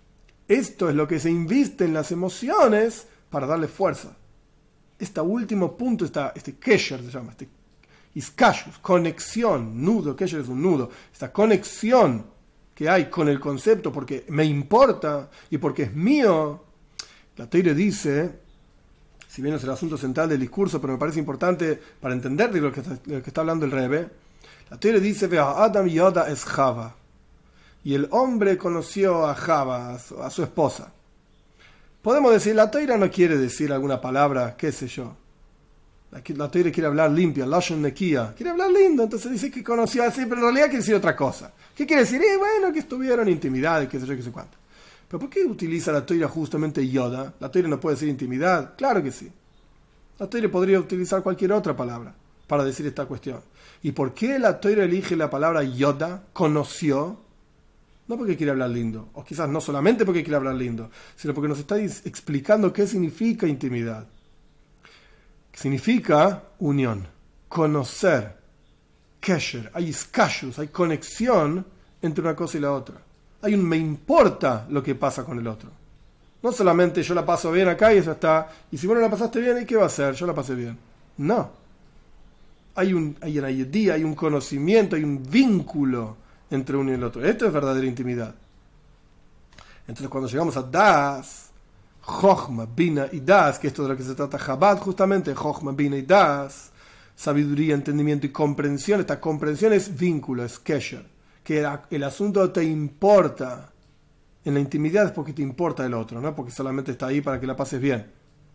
A: Esto es lo que se inviste en las emociones para darle fuerza. Este último punto, está, este kesher se llama, este iskashus, conexión, nudo, kesher es un nudo, esta conexión que hay con el concepto porque me importa y porque es mío. La Teire dice, si bien es el asunto central del discurso, pero me parece importante para entender de lo que está, de lo que está hablando el Rebbe, la Teire dice, Adam Yoda es Java. Y el hombre conoció a Java, a su, a su esposa. Podemos decir, la Teira no quiere decir alguna palabra, qué sé yo. La, la Teira quiere hablar limpia, Lashon Nekia. Quiere hablar lindo, entonces dice que conoció así, pero en realidad quiere decir otra cosa. ¿Qué quiere decir? Eh, bueno, que estuvieron en intimidad, qué sé yo, qué sé cuánto. Pero ¿por qué utiliza la Teira justamente Yoda? ¿La Teira no puede decir intimidad? Claro que sí. La Teira podría utilizar cualquier otra palabra para decir esta cuestión. ¿Y por qué la Teira elige la palabra Yoda, conoció? No porque quiere hablar lindo, o quizás no solamente porque quiere hablar lindo, sino porque nos está explicando qué significa intimidad. Significa unión, conocer, kesher, hay iskashus, hay conexión entre una cosa y la otra. Hay un me importa lo que pasa con el otro. No solamente yo la paso bien acá y eso está, y si vos no la pasaste bien, ¿y qué va a hacer? Yo la pasé bien. No. Hay un, hay una idea, hay un conocimiento, hay un vínculo entre uno y el otro. Esto es verdadera intimidad. Entonces cuando llegamos a Das, Chochma, Bina y Das, que esto de lo que se trata Chabad justamente, Chochma, Bina y Das, sabiduría, entendimiento y comprensión, esta comprensión es vínculo, es kesher, que el asunto te importa. En la intimidad es porque te importa el otro, no porque solamente está ahí para que la pases bien,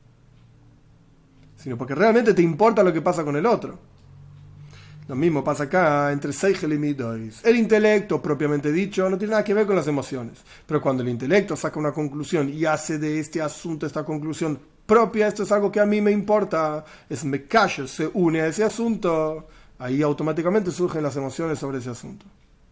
A: sino porque realmente te importa lo que pasa con el otro. Lo mismo pasa acá entre Seichel y Midois. El intelecto, propiamente dicho, no tiene nada que ver con las emociones. Pero cuando el intelecto saca una conclusión y hace de este asunto esta conclusión propia, esto es algo que a mí me importa, es Mekasher, se une a ese asunto, ahí automáticamente surgen las emociones sobre ese asunto.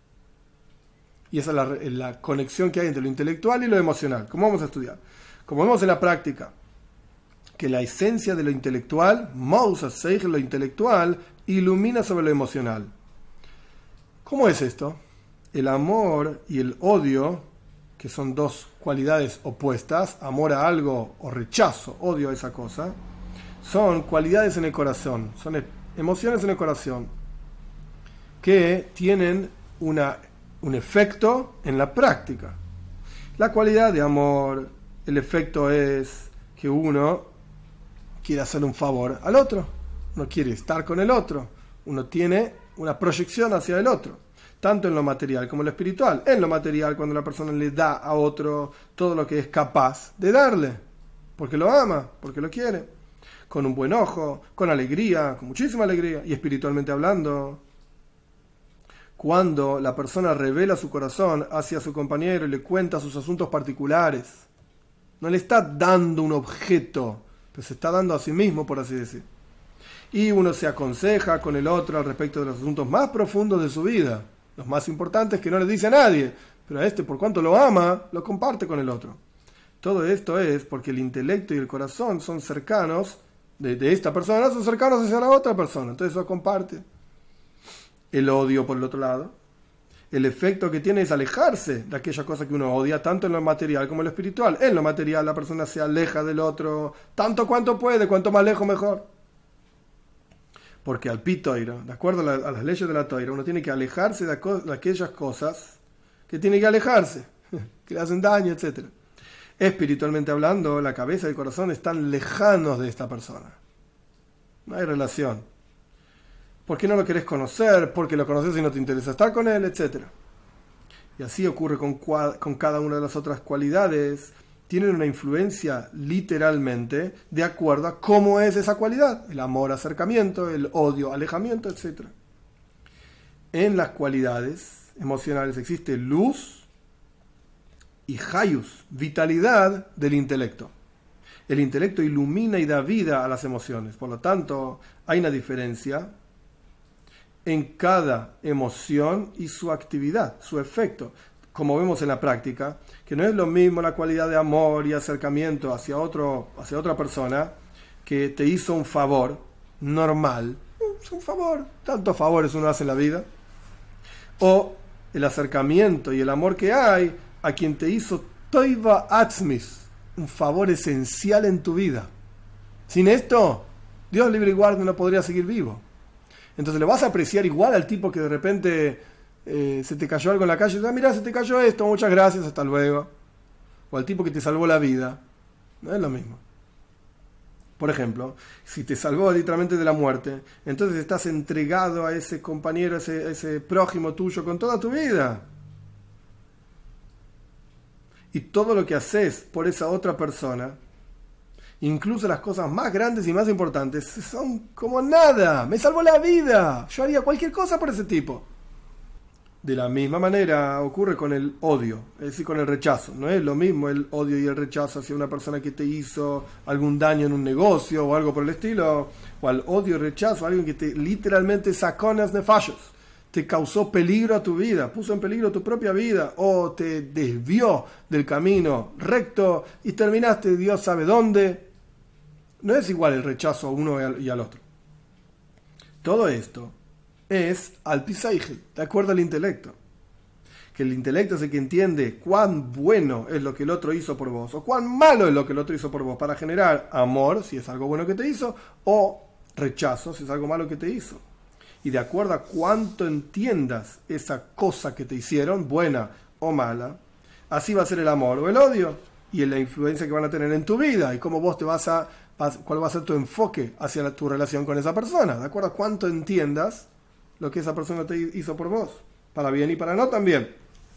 A: Y esa es la, la conexión que hay entre lo intelectual y lo emocional. ¿Cómo vamos a estudiar? Como vemos en la práctica, que la esencia de lo intelectual, Mousa Seichel, lo intelectual, ilumina sobre lo emocional. ¿Cómo es esto? El amor y el odio, que son dos cualidades opuestas, amor a algo o rechazo, odio a esa cosa, son cualidades en el corazón, son emociones en el corazón, que tienen una, un efecto en la práctica. La cualidad de amor, el efecto es que uno quiere hacer un favor al otro, uno quiere estar con el otro, uno tiene una proyección hacia el otro, tanto en lo material como en lo espiritual. En lo material, cuando la persona le da a otro todo lo que es capaz de darle, porque lo ama, porque lo quiere, con un buen ojo, con alegría, con muchísima alegría, y espiritualmente hablando, cuando la persona revela su corazón hacia su compañero y le cuenta sus asuntos particulares, no le está dando un objeto, pero se está dando a sí mismo, por así decir. Y uno se aconseja con el otro al respecto de los asuntos más profundos de su vida, los más importantes que no le dice a nadie, pero a este, por cuanto lo ama, lo comparte con el otro. Todo esto es porque el intelecto y el corazón son cercanos, de, de esta persona son cercanos hacia la otra persona, entonces eso comparte. El odio, por el otro lado, el efecto que tiene es alejarse de aquella cosa que uno odia, tanto en lo material como en lo espiritual. En lo material la persona se aleja del otro tanto cuanto puede, cuanto más lejos mejor. Porque al pi toira, de acuerdo a, la, a las leyes de la toira, uno tiene que alejarse de, aco- de aquellas cosas que tiene que alejarse, que le hacen daño, etcétera. Espiritualmente hablando, la cabeza y el corazón están lejanos de esta persona. No hay relación. ¿Por qué no lo querés conocer? Porque lo conoces y no te interesa estar con él, etcétera. Y así ocurre con, con cada una de las otras cualidades. Tienen una influencia literalmente de acuerdo a cómo es esa cualidad. El amor, acercamiento, el odio, alejamiento, etcétera. En las cualidades emocionales existe luz y hayus, vitalidad del intelecto. El intelecto ilumina y da vida a las emociones. Por lo tanto, hay una diferencia en cada emoción y su actividad, su efecto. Como vemos en la práctica, que no es lo mismo la cualidad de amor y acercamiento hacia, otro, hacia otra persona que te hizo un favor normal, es un favor, tantos favores uno hace en la vida, o el acercamiento y el amor que hay a quien te hizo toiva atzmis, un favor esencial en tu vida. Sin esto, Dios libre y guarde, no podría seguir vivo. Entonces le vas a apreciar igual al tipo que de repente eh, se te cayó algo en la calle y dices, ah, mira, se te cayó esto, muchas gracias, hasta luego. O al tipo que te salvó la vida. No es lo mismo. Por ejemplo, si te salvó literalmente de la muerte, entonces estás entregado a ese compañero, a ese, a ese prójimo tuyo con toda tu vida. Y todo lo que haces por esa otra persona, incluso las cosas más grandes y más importantes, son como nada. Me salvó la vida. Yo haría cualquier cosa por ese tipo. De la misma manera ocurre con el odio, es decir, con el rechazo. No es lo mismo el odio y el rechazo hacia una persona que te hizo algún daño en un negocio o algo por el estilo, o al odio y rechazo a alguien que te literalmente sacó las nefashos, te causó peligro a tu vida, puso en peligro tu propia vida, o te desvió del camino recto y terminaste Dios sabe dónde. No es igual el rechazo a uno y al otro. Todo esto es al pisaige, de acuerdo al intelecto. Que el intelecto es el que entiende cuán bueno es lo que el otro hizo por vos, o cuán malo es lo que el otro hizo por vos, para generar amor, si es algo bueno que te hizo, o rechazo, si es algo malo que te hizo. Y de acuerdo a cuánto entiendas esa cosa que te hicieron, buena o mala, así va a ser el amor o el odio, y en la influencia que van a tener en tu vida, y cómo vos te vas a, cuál va a ser tu enfoque hacia tu relación con esa persona, de acuerdo a cuánto entiendas lo que esa persona te hizo por vos, para bien y para no también.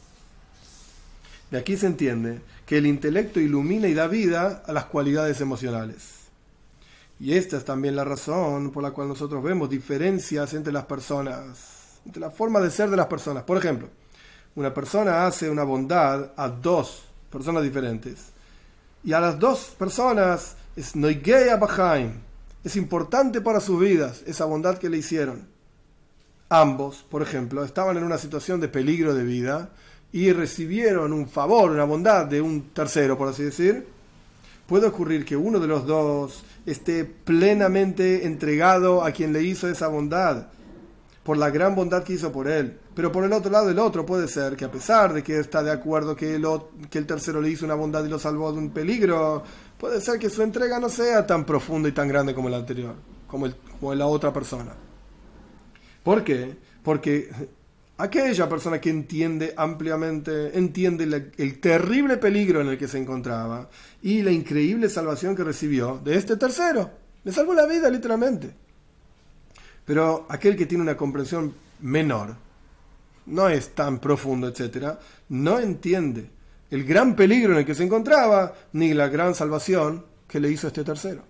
A: De aquí se entiende que el intelecto ilumina y da vida a las cualidades emocionales. Y esta es también la razón por la cual nosotros vemos diferencias entre las personas, entre la forma de ser de las personas. Por ejemplo, una persona hace una bondad a dos personas diferentes, y a las dos personas es noigea bahaim, es importante para sus vidas esa bondad que le hicieron. Ambos, por ejemplo, estaban en una situación de peligro de vida y recibieron un favor, una bondad de un tercero, por así decir. Puede ocurrir que uno de los dos esté plenamente entregado a quien le hizo esa bondad, por la gran bondad que hizo por él. Pero por el otro lado, el otro puede ser que a pesar de que está de acuerdo que el, que el tercero le hizo una bondad y lo salvó de un peligro, puede ser que su entrega no sea tan profunda y tan grande como la anterior, como, el, como la otra persona. ¿Por qué? Porque aquella persona que entiende ampliamente, entiende la, el terrible peligro en el que se encontraba y la increíble salvación que recibió de este tercero. Le salvó la vida, literalmente. Pero aquel que tiene una comprensión menor, no es tan profundo, etcétera, no entiende el gran peligro en el que se encontraba, ni la gran salvación que le hizo este tercero.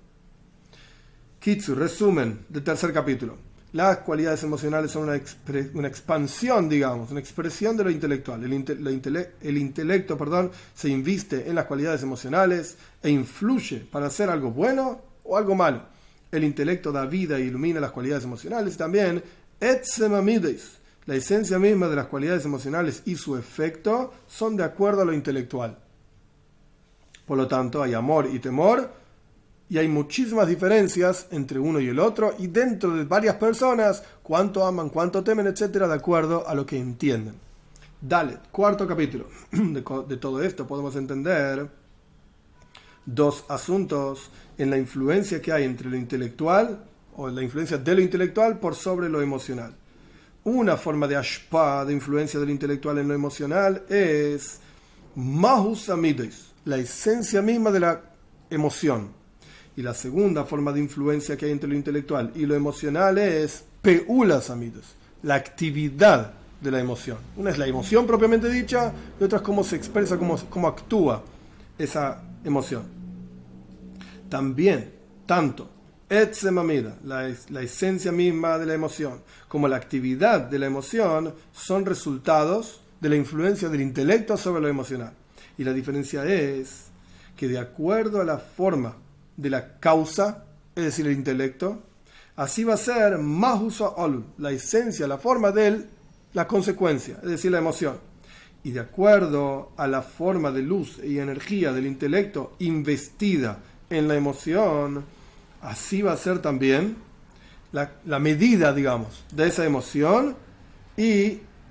A: Kitsu, resumen del tercer capítulo. Las cualidades emocionales son una, expre- una expansión, digamos, una expresión de lo intelectual. El, inte- lo intele- el intelecto perdón, se inviste en las cualidades emocionales e influye para hacer algo bueno o algo malo. El intelecto da vida e ilumina las cualidades emocionales. También, etzem amides, la esencia misma de las cualidades emocionales y su efecto son de acuerdo a lo intelectual. Por lo tanto, hay amor y temor, y hay muchísimas diferencias entre uno y el otro, y dentro de varias personas, cuánto aman, cuánto temen, etcétera, de acuerdo a lo que entienden. Dale, cuarto capítulo. De, de todo esto podemos entender dos asuntos en la influencia que hay entre lo intelectual, o la influencia de lo intelectual por sobre lo emocional. Una forma de ashpa, de influencia del intelectual en lo emocional, es mahus amides, la esencia misma de la emoción. Y la segunda forma de influencia que hay entre lo intelectual y lo emocional es peulas amidos, la actividad de la emoción. Una es la emoción propiamente dicha, y otra es cómo se expresa, cómo, cómo actúa esa emoción. También, tanto etzem amida, la, la esencia misma de la emoción, como la actividad de la emoción son resultados de la influencia del intelecto sobre lo emocional. Y la diferencia es que de acuerdo a la forma de la causa, es decir, el intelecto, así va a ser mahusa ol, la esencia, la forma de la consecuencia, es decir, la emoción. Y de acuerdo a la forma de luz y energía del intelecto investida en la emoción, así va a ser también la, la medida, digamos, de esa emoción y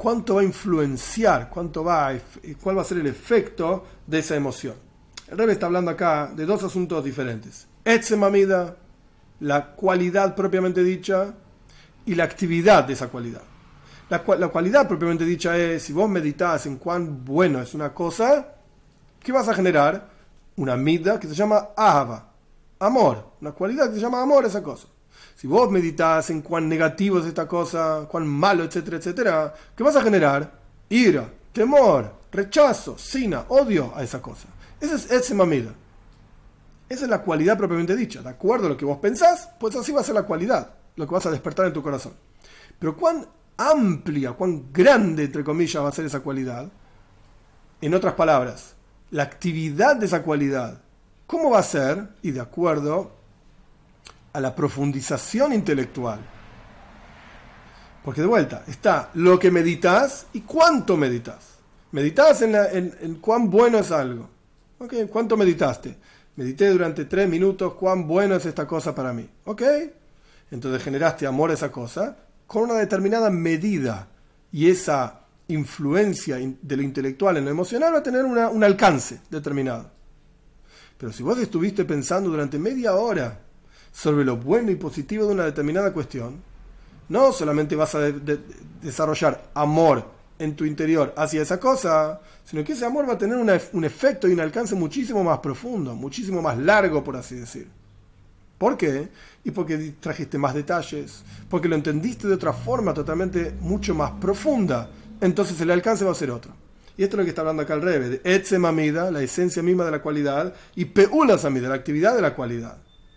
A: cuánto va a influenciar, cuánto va a, cuál va a ser el efecto de esa emoción. El Rebbe está hablando acá de dos asuntos diferentes. Etzem Amida, la cualidad propiamente dicha, y la actividad de esa cualidad. La, la cualidad propiamente dicha es, si vos meditas en cuán bueno es una cosa, ¿qué vas a generar? Una mida que se llama ahava, amor, una cualidad que se llama amor a esa cosa. Si vos meditas en cuán negativo es esta cosa, cuán malo, etcétera, etcétera, ¿qué vas a generar? Ira, temor, rechazo, sina, odio a esa cosa. Esa es etzem amida. Esa es la cualidad propiamente dicha. De acuerdo a lo que vos pensás, pues así va a ser la cualidad, lo que vas a despertar en tu corazón. Pero cuán amplia, cuán grande, entre comillas, va a ser esa cualidad. En otras palabras, la actividad de esa cualidad, ¿cómo va a ser? Y de acuerdo a la profundización intelectual. Porque de vuelta, está lo que meditas y cuánto meditas. Meditas en, la, en, en cuán bueno es algo. ¿Okay? ¿Cuánto meditaste? Medité durante tres minutos, cuán bueno es esta cosa para mí. ¿Ok? Entonces generaste amor a esa cosa con una determinada medida. Y esa influencia de lo intelectual en lo emocional va a tener una, un alcance determinado. Pero si vos estuviste pensando durante media hora sobre lo bueno y positivo de una determinada cuestión, no solamente vas a de, de, desarrollar amor en tu interior hacia esa cosa, sino que ese amor va a tener una, un efecto y un alcance muchísimo más profundo, muchísimo más largo, por así decir. ¿Por qué? Y porque trajiste más detalles, porque lo entendiste de otra forma totalmente mucho más profunda. Entonces el alcance va a ser otro. Y esto es lo que está hablando acá el Rebbe, de etzem amida, la esencia misma de la cualidad, y peulas amida, la actividad de la cualidad.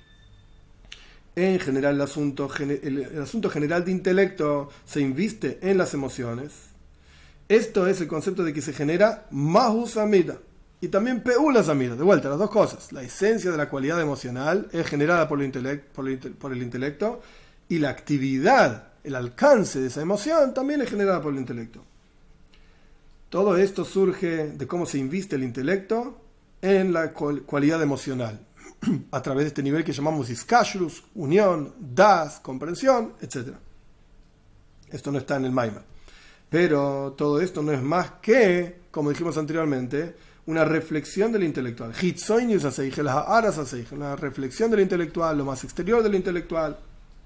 A: En general, el asunto, el, el asunto general de intelecto se inviste en las emociones. Esto es el concepto de que se genera mahus amida y también peulas amida. De vuelta, las dos cosas. La esencia de la cualidad emocional es generada por, lo intelect, por, el, por el intelecto, y la actividad, el alcance de esa emoción también es generada por el intelecto. Todo esto surge de cómo se inviste el intelecto en la cualidad emocional, a través de este nivel que llamamos iskashrus, unión, das, comprensión, etcétera. Esto no está en el Maimar. Pero todo esto no es más que, como dijimos anteriormente, una reflexión del intelectual. Una reflexión del intelectual, lo más exterior del intelectual.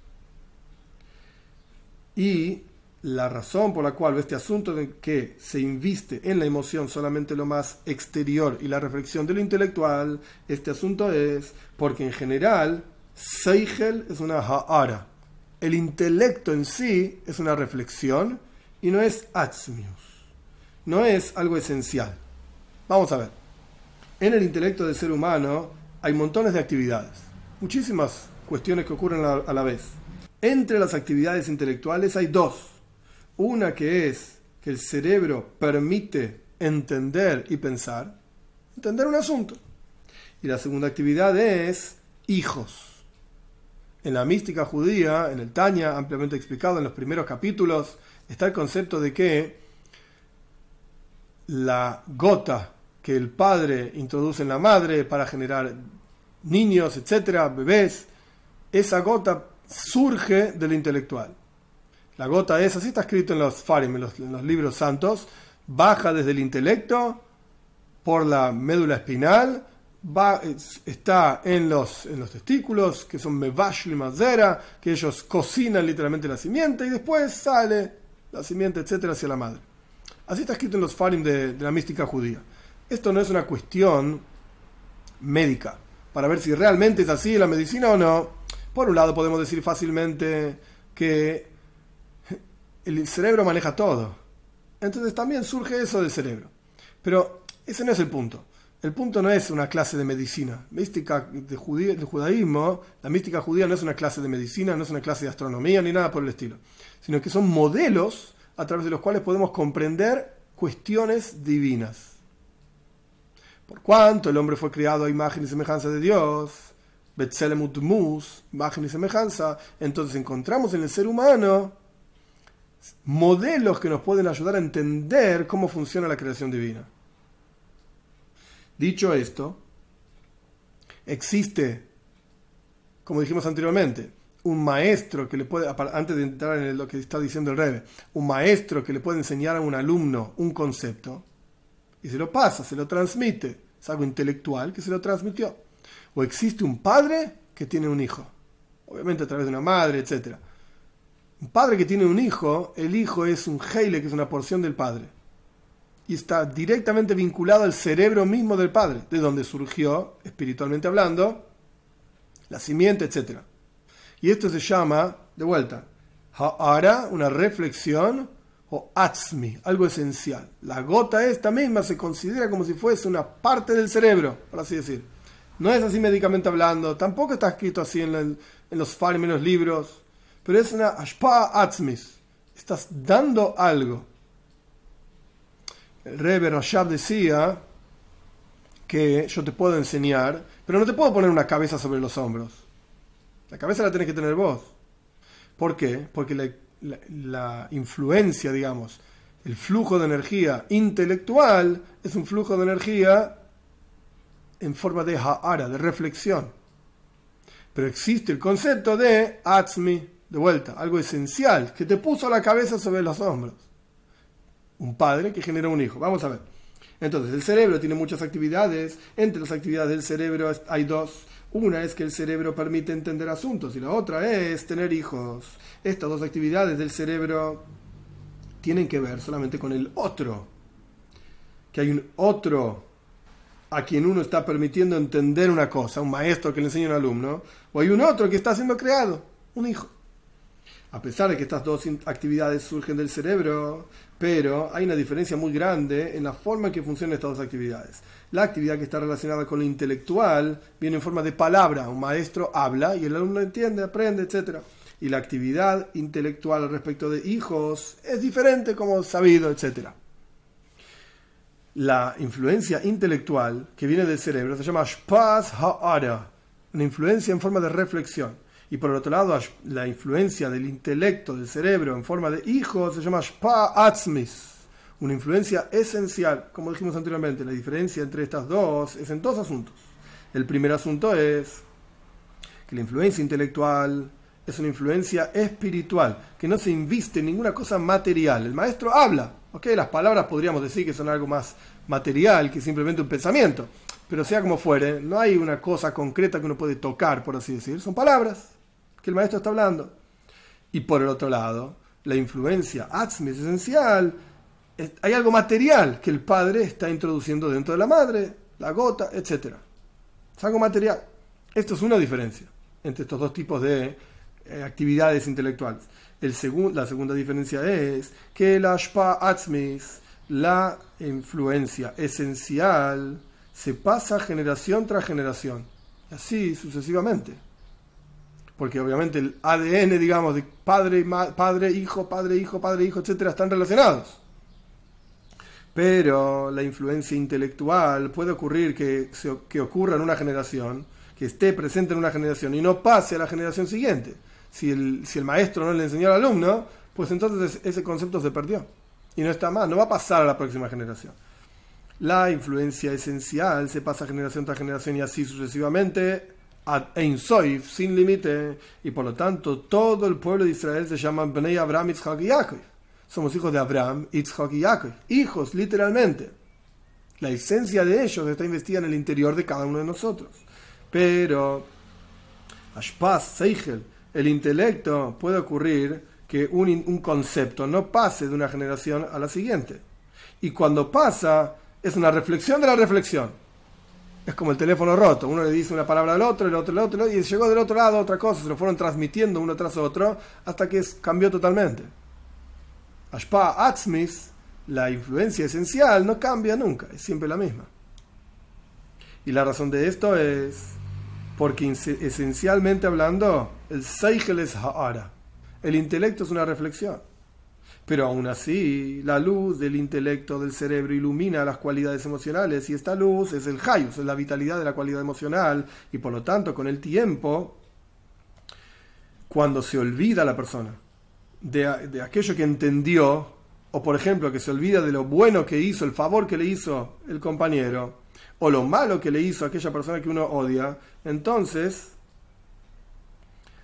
A: Y la razón por la cual este asunto de que se inviste en la emoción solamente lo más exterior y la reflexión de lo intelectual, este asunto es porque en general Seichel es una ha'ara. El intelecto en sí es una reflexión y no es atzmius, no es algo esencial. Vamos a ver. En el intelecto del ser humano hay montones de actividades, muchísimas cuestiones que ocurren a la vez. Entre las actividades intelectuales hay dos. Una que es que el cerebro permite entender y pensar, entender un asunto. Y la segunda actividad es hijos. En la mística judía, en el Tanya, ampliamente explicado en los primeros capítulos, está el concepto de que la gota que el padre introduce en la madre para generar niños, etcétera, bebés, esa gota surge del intelectual. La gota es, así está escrito en los Farim, en los, en los libros santos, baja desde el intelecto por la médula espinal, va, está en los, en los testículos, que son mevashli mazera, que ellos cocinan literalmente la simiente, y después sale la simiente, etcétera, hacia la madre. Así está escrito en los Farim de, de la mística judía. Esto no es una cuestión médica, para ver si realmente es así la medicina o no. Por un lado podemos decir fácilmente que el cerebro maneja todo. Entonces también surge eso del cerebro. Pero ese no es el punto. El punto no es una clase de medicina. Mística de, judí- de judaísmo, la mística judía no es una clase de medicina, no es una clase de astronomía, ni nada por el estilo. Sino que son modelos a través de los cuales podemos comprender cuestiones divinas. Por cuanto el hombre fue creado a imagen y semejanza de Dios, Betzelem utmus, imagen y semejanza, entonces encontramos en el ser humano modelos que nos pueden ayudar a entender cómo funciona la creación divina. Dicho esto, existe, como dijimos anteriormente, un maestro que le puede, antes de entrar en lo que está diciendo el Rebbe, un maestro que le puede enseñar a un alumno un concepto y se lo pasa, se lo transmite, es algo intelectual que se lo transmitió. O existe un padre que tiene un hijo, obviamente a través de una madre, etcétera. Un padre que tiene un hijo, el hijo es un heile, que es una porción del padre, y está directamente vinculado al cerebro mismo del padre, de donde surgió, espiritualmente hablando, la simiente, etcétera. Y esto se llama, de vuelta, ha'ara, una reflexión, o atzmi, algo esencial. La gota esta misma se considera como si fuese una parte del cerebro, por así decir. No es así médicamente hablando, tampoco está escrito así en, la, en los farim, en los libros, pero es una ashpa atzmis. Estás dando algo. El Rebbe Rashab decía que yo te puedo enseñar, pero no te puedo poner una cabeza sobre los hombros. La cabeza la tenés que tener vos. ¿Por qué? Porque la, la, la influencia, digamos, el flujo de energía intelectual es un flujo de energía en forma de ha'ara, de reflexión. Pero existe el concepto de atzmi, de vuelta, algo esencial, que te puso la cabeza sobre los hombros. Un padre que genera un hijo. Vamos a ver. Entonces, el cerebro tiene muchas actividades. Entre las actividades del cerebro hay dos. Una es que el cerebro permite entender asuntos y la otra es tener hijos. Estas dos actividades del cerebro tienen que ver solamente con el otro. Que hay un otro a quien uno está permitiendo entender una cosa, un maestro que le enseña a un alumno, o hay un otro que está siendo creado, un hijo. A pesar de que estas dos actividades surgen del cerebro, pero hay una diferencia muy grande en la forma en que funcionan estas dos actividades. La actividad que está relacionada con lo intelectual viene en forma de palabra. Un maestro habla y el alumno entiende, aprende, etcétera. Y la actividad intelectual respecto de hijos es diferente, como sabido, etcétera. La influencia intelectual que viene del cerebro se llama Shpas Ha'ara, una influencia en forma de reflexión. Y por el otro lado, la influencia del intelecto, del cerebro, en forma de hijos, se llama Shpa Atzmis, una influencia esencial. Como dijimos anteriormente, la diferencia entre estas dos es en dos asuntos. El primer asunto es que la influencia intelectual es una influencia espiritual, que no se inviste en ninguna cosa material. El maestro habla, ¿ok? Las palabras podríamos decir que son algo más material que simplemente un pensamiento, pero sea como fuere, no hay una cosa concreta que uno puede tocar, por así decir, son palabras que el maestro está hablando. Y por el otro lado, la influencia atzmi es esencial. Hay algo material que el padre está introduciendo dentro de la madre, la gota, etcétera. Es algo material. Esto es una diferencia entre estos dos tipos de eh, actividades intelectuales. El segun, la segunda diferencia es que la shpa atzmis, la influencia esencial, se pasa generación tras generación, así sucesivamente. Porque obviamente el A D N, digamos, de padre, padre, hijo, padre, hijo, padre, hijo, etcétera, están relacionados. Pero la influencia intelectual puede ocurrir que, que ocurra en una generación, que esté presente en una generación y no pase a la generación siguiente. Si el, si el maestro no le enseñó al alumno, pues entonces ese concepto se perdió. Y no está más, no va a pasar a la próxima generación. La influencia esencial se pasa generación tras generación y así sucesivamente, ad ein soif, sin límite, y por lo tanto todo el pueblo de Israel se llama Bnei Abraham, Yitzhak y Jacob. Somos hijos de Abraham, Yitzhak y Jacob. Hijos, literalmente. La esencia de ellos está investida en el interior de cada uno de nosotros. Pero, Ashpas, Seichel, el intelecto, puede ocurrir que un, un concepto no pase de una generación a la siguiente. Y cuando pasa, es una reflexión de la reflexión. Es como el teléfono roto. Uno le dice una palabra al otro, el otro al otro, y llegó del otro lado otra cosa. Se lo fueron transmitiendo uno tras otro hasta que cambió totalmente. Ashpa Atzmis, la influencia esencial, no cambia nunca. Es siempre la misma. Y la razón de esto es porque esencialmente hablando, el Seichel es Ha'ara. El intelecto es una reflexión. Pero aún así, la luz del intelecto del cerebro ilumina las cualidades emocionales y esta luz es el hayus, es la vitalidad de la cualidad emocional y por lo tanto con el tiempo, cuando se olvida la persona de, de aquello que entendió, o por ejemplo que se olvida de lo bueno que hizo, el favor que le hizo el compañero, o lo malo que le hizo a aquella persona que uno odia, entonces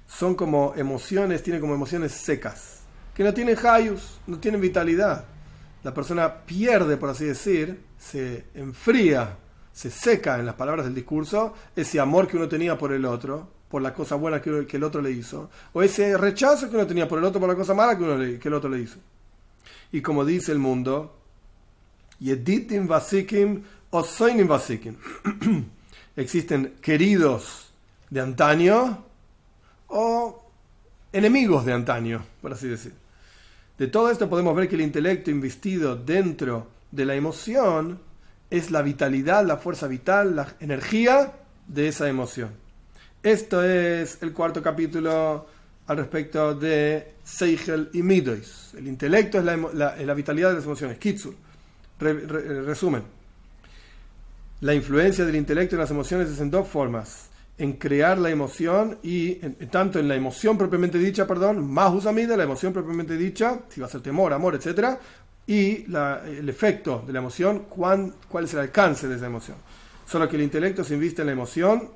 A: son como emociones, tienen como emociones secas, que no tienen hayus, no tienen vitalidad. La persona pierde, por así decir, se enfría, se seca en las palabras del discurso, ese amor que uno tenía por el otro, por la cosa buena que, que el otro le hizo, o ese rechazo que uno tenía por el otro por la cosa mala que, uno le, que el otro le hizo. Y como dice el mundo, Yeditim Vasikim o Soinim Vasikim. Existen queridos de antaño o enemigos de antaño, por así decir. De todo esto podemos ver que el intelecto investido dentro de la emoción es la vitalidad, la fuerza vital, la energía de esa emoción. Esto es el cuarto capítulo al respecto de Seichel y Midois. El intelecto es la, la, la vitalidad de las emociones. Kitzur. Re, re, resumen. La influencia del intelecto en las emociones es en dos formas. En crear la emoción y en, tanto en la emoción propiamente dicha, perdón, Mahus Amida, la emoción propiamente dicha, si va a ser temor, amor, etcétera, y la, el efecto de la emoción, cuán, cuál es el alcance de esa emoción. Solo que el intelecto se inviste en la emoción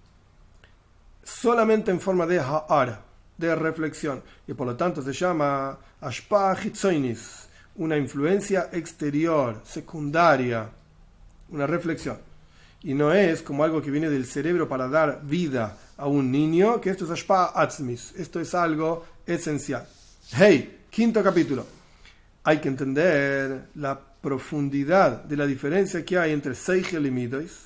A: solamente en forma de ha'ara, de reflexión, y por lo tanto se llama Ashpa Hitzoinis, una influencia exterior, secundaria, una reflexión. Y no es como algo que viene del cerebro para dar vida a un niño, que esto es Ashpa Atzmis, esto es algo esencial. Hey, quinto capítulo. Hay que entender la profundidad de la diferencia que hay entre Seichel y Midois,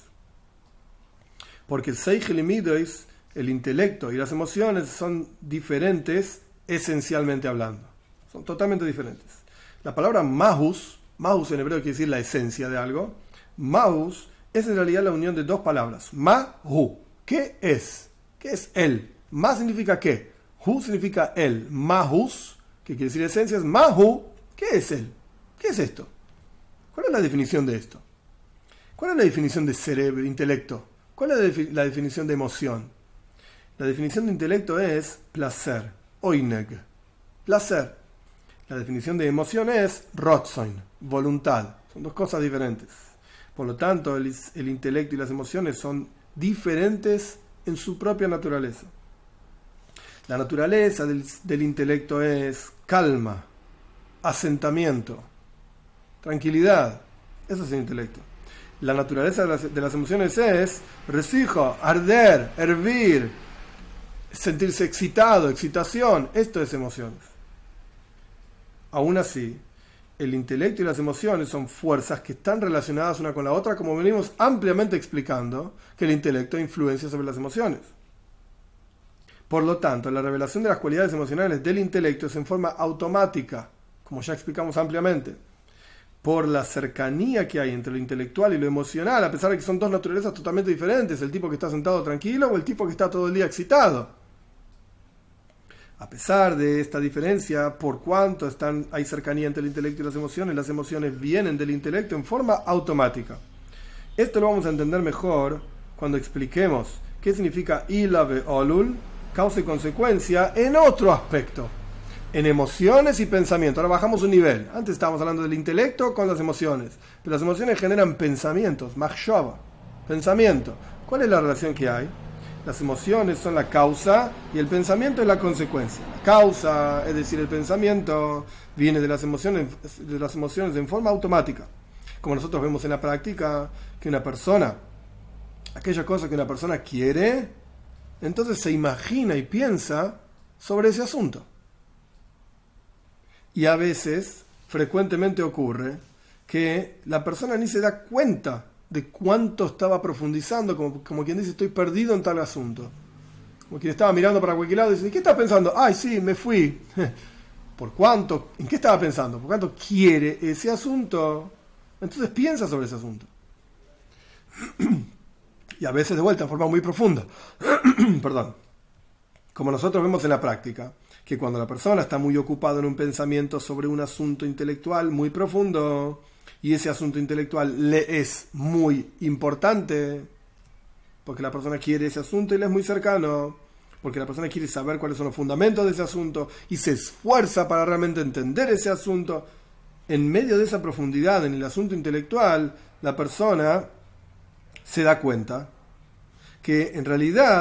A: porque Seichel y Midois, el intelecto y las emociones, son diferentes esencialmente hablando. Son totalmente diferentes. La palabra Mahus, Mahus en hebreo quiere decir la esencia de algo. Mahus es en realidad la unión de dos palabras. Mahu, ¿qué es? ¿Qué es él? Ma significa qué. Hu significa él. Mahus, que quiere decir esencia, es Mahu, ¿qué es él? ¿Qué es esto? ¿Cuál es la definición de esto? ¿Cuál es la definición de cerebro, intelecto? ¿Cuál es la, defi- la definición de emoción? La definición de intelecto es placer, oineg, placer. La definición de emoción es rotzoin, voluntad. Son dos cosas diferentes. Por lo tanto, el, el intelecto y las emociones son diferentes en su propia naturaleza. La naturaleza del, del intelecto es calma, asentamiento, tranquilidad. Eso es el intelecto. La naturaleza de las, de las emociones es resijo, arder, hervir, sentirse excitado, excitación. Esto es emociones. Aún así, el intelecto y las emociones son fuerzas que están relacionadas una con la otra, como venimos ampliamente explicando que el intelecto influencia sobre las emociones. Por lo tanto, la revelación de las cualidades emocionales del intelecto es en forma automática, como ya explicamos ampliamente, por la cercanía que hay entre lo intelectual y lo emocional, a pesar de que son dos naturalezas totalmente diferentes, el tipo que está sentado tranquilo o el tipo que está todo el día excitado. A pesar de esta diferencia, por cuanto están, hay cercanía entre el intelecto y las emociones, las emociones vienen del intelecto en forma automática. Esto lo vamos a entender mejor cuando expliquemos qué significa ila ve'olul, causa y consecuencia, en otro aspecto, en emociones y pensamiento. Ahora bajamos un nivel. Antes estábamos hablando del intelecto con las emociones, pero las emociones generan pensamientos, machshava, pensamiento. ¿Cuál es la relación que hay? Las emociones son la causa y el pensamiento es la consecuencia. La causa, es decir, el pensamiento, viene de las emociones, de las emociones en forma automática. Como nosotros vemos en la práctica, que una persona, aquella cosa que una persona quiere, entonces se imagina y piensa sobre ese asunto. Y a veces, frecuentemente ocurre, que la persona ni se da cuenta de cuánto estaba profundizando, como, como quien dice, estoy perdido en tal asunto. Como quien estaba mirando para cualquier lado y dice, ¿qué estás pensando? Ay, sí, me fui. ¿Por cuánto? ¿En qué estaba pensando? ¿Por cuánto quiere ese asunto? Entonces piensa sobre ese asunto. Y a veces de vuelta, en forma muy profunda. Perdón. Como nosotros vemos en la práctica, que cuando la persona está muy ocupada en un pensamiento sobre un asunto intelectual muy profundo, y ese asunto intelectual le es muy importante, porque la persona quiere ese asunto y le es muy cercano, porque la persona quiere saber cuáles son los fundamentos de ese asunto, y se esfuerza para realmente entender ese asunto, en medio de esa profundidad en el asunto intelectual, la persona se da cuenta que en realidad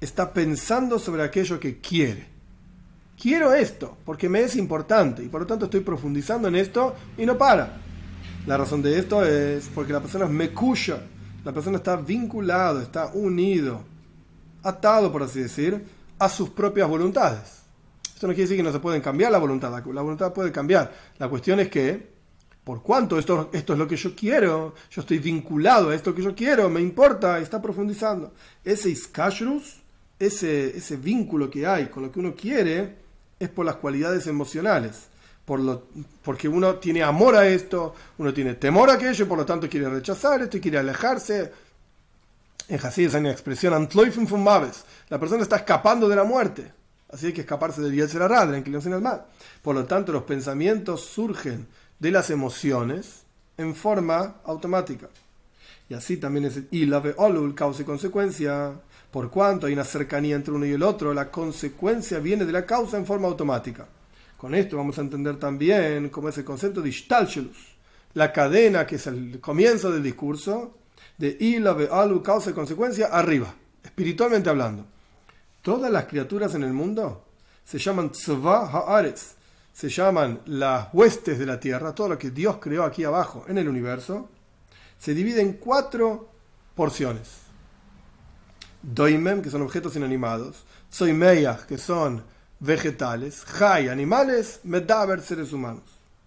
A: está pensando sobre aquello que quiere. Quiero esto, porque me es importante, y por lo tanto estoy profundizando en esto y no para. La razón de esto es porque la persona es mekuya, la persona está vinculado, está unido, atado, por así decir, a sus propias voluntades. Esto no quiere decir que no se pueden cambiar la voluntad, la voluntad puede cambiar. La cuestión es que, por cuanto esto, esto es lo que yo quiero, yo estoy vinculado a esto que yo quiero, me importa, está profundizando. Ese iskashrus, ese, ese vínculo que hay con lo que uno quiere, es por las cualidades emocionales. Por lo, porque uno tiene amor a esto, uno tiene temor a aquello, por lo tanto quiere rechazar esto y quiere alejarse. En Hasidus hay una expresión, Antloifen von Maves. La persona está escapando de la muerte. Así hay que escaparse del Yetzer Hara, de la inclinación al mal. Por lo tanto, los pensamientos surgen de las emociones en forma automática. Y así también es el Ilave Olul, causa y consecuencia. Por cuanto hay una cercanía entre uno y el otro, la consecuencia viene de la causa en forma automática. Con esto vamos a entender también cómo es el concepto de Ishtalshelus, la cadena que es el comienzo del discurso, de Ilave Olul, causa y consecuencia, arriba, espiritualmente hablando. Todas las criaturas en el mundo se llaman Tzva Haaretz, se llaman las huestes de la tierra, todo lo que Dios creó aquí abajo en el universo, se divide en cuatro porciones. Doimem, que son objetos inanimados, Tzoimeyach, que son vegetales, Jai, animales, Medaber, seres humanos.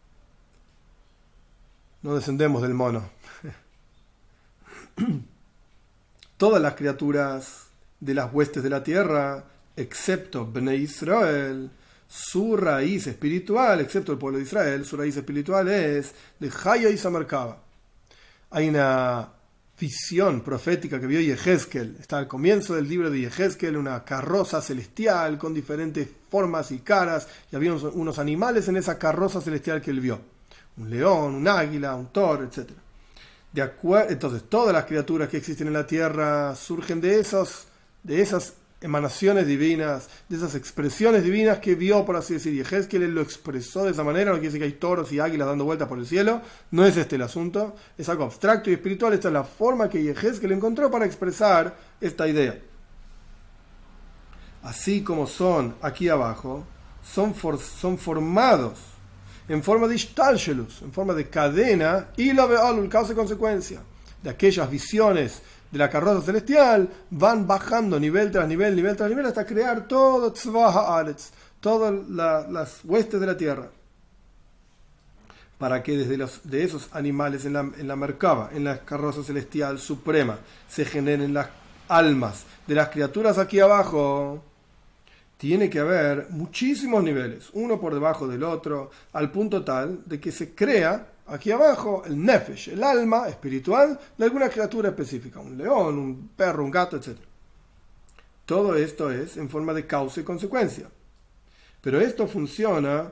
A: No descendemos del mono. Todas las criaturas de las huestes de la tierra, excepto Bnei Israel, su raíz espiritual, excepto el pueblo de Israel, su raíz espiritual es de Jaya y Samarkava. Hay una visión profética que vio Yehezkel, está al comienzo del libro de Yehezkel, una carroza celestial con diferentes formas y caras, y había unos, unos animales en esa carroza celestial que él vio, un león, un águila, un toro, etcétera. De acuerdo, entonces todas las criaturas que existen en la tierra surgen de esos, de esas emanaciones divinas, de esas expresiones divinas que vio, por así decir, y Yehezkel él lo expresó de esa manera. No quiere decir que hay toros y águilas dando vueltas por el cielo, no es este el asunto, es algo abstracto y espiritual. Esta es la forma que Yehezkel encontró para expresar esta idea. Así como son aquí abajo, son, for, son formados en forma de Ishtalshelus, en forma de cadena, y lo veolul, causa y consecuencia, de aquellas visiones de la carroza celestial, van bajando nivel tras nivel, nivel tras nivel, hasta crear todo Tzva Haaretz, todas la, las huestes de la tierra. Para que desde los, de esos animales en la, en la Merkava, en la carroza celestial suprema, se generen las almas de las criaturas aquí abajo, tiene que haber muchísimos niveles, uno por debajo del otro, al punto tal de que se crea aquí abajo el nefesh, el alma espiritual de alguna criatura específica, un león, un perro, un gato, etcétera. Todo esto es en forma de causa y consecuencia. Pero esto funciona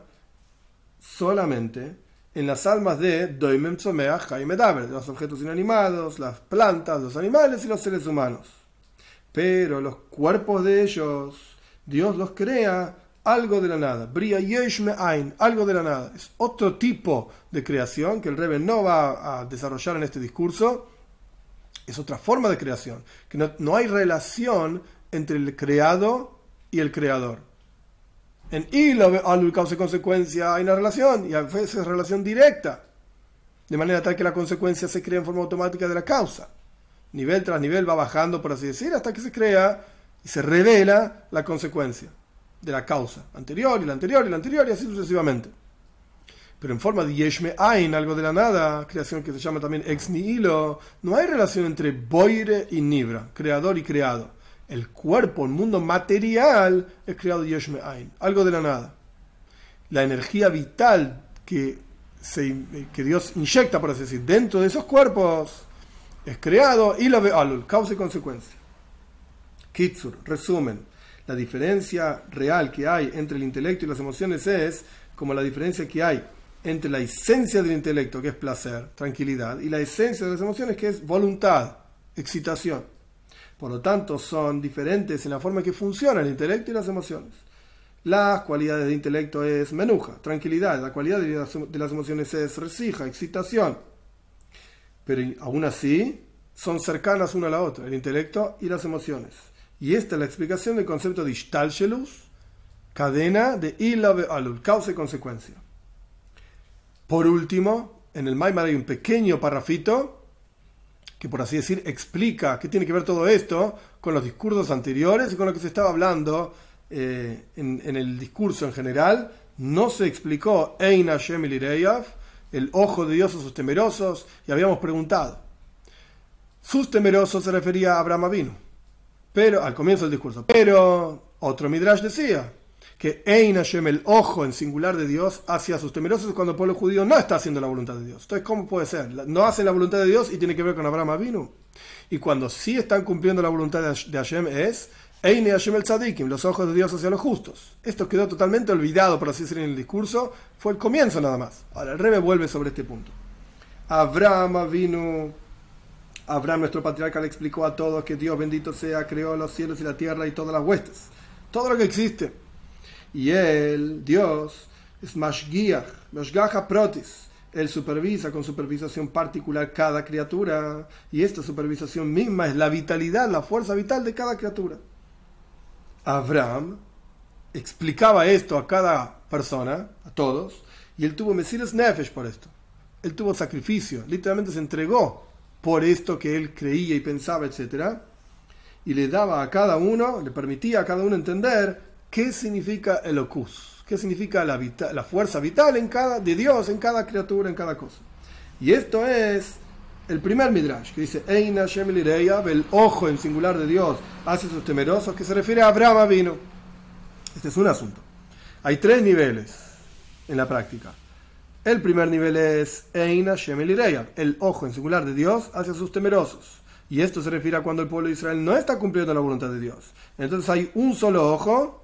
A: solamente en las almas de Doimem Tzomeach Jai Medaber, de los objetos inanimados, las plantas, los animales y los seres humanos. Pero los cuerpos de ellos, Dios los crea algo de la nada. Bria yesh me'ain, algo de la nada. Es otro tipo de creación que el Rebbe no va a desarrollar en este discurso. Es otra forma de creación. Que no, no hay relación entre el creado y el creador. En Ilo, alul, causa y consecuencia, hay una relación, y a veces es relación directa. De manera tal que la consecuencia se crea en forma automática de la causa. Nivel tras nivel va bajando, por así decir, hasta que se crea y se revela la consecuencia de la causa anterior y la anterior y la anterior y así sucesivamente. Pero en forma de yesh me'ain, algo de la nada, creación que se llama también ex nihilo, no hay relación entre boire y nibra, creador y creado. El cuerpo, el mundo material, es creado yesh me'ain, algo de la nada. La energía vital que, se, que Dios inyecta, por así decir, dentro de esos cuerpos, es creado y lo ve alul, causa y consecuencia. Kitsur, resumen. La diferencia real que hay entre el intelecto y las emociones es como la diferencia que hay entre la esencia del intelecto, que es placer, tranquilidad, y la esencia de las emociones, que es voluntad, excitación. Por lo tanto, son diferentes en la forma que funciona el intelecto y las emociones. Las cualidades de intelecto es menuja, tranquilidad. La cualidad de las emociones es resija, excitación. Pero aún así, son cercanas una a la otra, el intelecto y las emociones. Y esta es la explicación del concepto de Ishtalshelus, cadena de Ila ve'alul, causa y consecuencia. Por último, en el Maimar hay un pequeño parrafito que, por así decir, explica qué tiene que ver todo esto con los discursos anteriores y con lo que se estaba hablando eh, en, en el discurso en general. No se explicó Ein Hashem Elireyav, el ojo de Dios a sus temerosos, y habíamos preguntado. Sus temerosos se refería a Abraham Avinu, pero al comienzo del discurso. Pero otro Midrash decía que Ein Hashem, el ojo en singular de Dios, hacia sus temerosos cuando el pueblo judío no está haciendo la voluntad de Dios. Entonces, ¿cómo puede ser? No hacen la voluntad de Dios y tiene que ver con Abraham Avinu. Y cuando sí están cumpliendo la voluntad de Hashem es Ein Hashem el Tzadikim, los ojos de Dios hacia los justos. Esto quedó totalmente olvidado, por así decirlo, en el discurso. Fue el comienzo nada más. Ahora el Rebbe vuelve sobre este punto. Abraham Avinu, Abraham, nuestro patriarca, le explicó a todos que Dios bendito sea, creó los cielos y la tierra y todas las huestes, todo lo que existe. Y él, Dios, es Mashgiach, Mashgacha Protis. Él supervisa con supervisación particular cada criatura. Y esta supervisación misma es la vitalidad, la fuerza vital de cada criatura. Abraham explicaba esto a cada persona, a todos, y él tuvo Mesiras Nefesh por esto. Él tuvo sacrificio, literalmente se entregó por esto que él creía y pensaba, etcétera. Y le daba a cada uno, le permitía a cada uno entender qué significa el Elokus, qué significa la, vita, la fuerza vital en cada, de Dios en cada criatura, en cada cosa. Y esto es el primer Midrash, que dice Ein Hashem Elireyav, el ojo en singular de Dios hacia sus temerosos, que se refiere a Abraham Avinu. Este es un asunto. Hay tres niveles en la práctica. El primer nivel es Ein Hashem Elireyav, el ojo en singular de Dios hacia sus temerosos. Y esto se refiere a cuando el pueblo de Israel no está cumpliendo la voluntad de Dios. Entonces hay un solo ojo,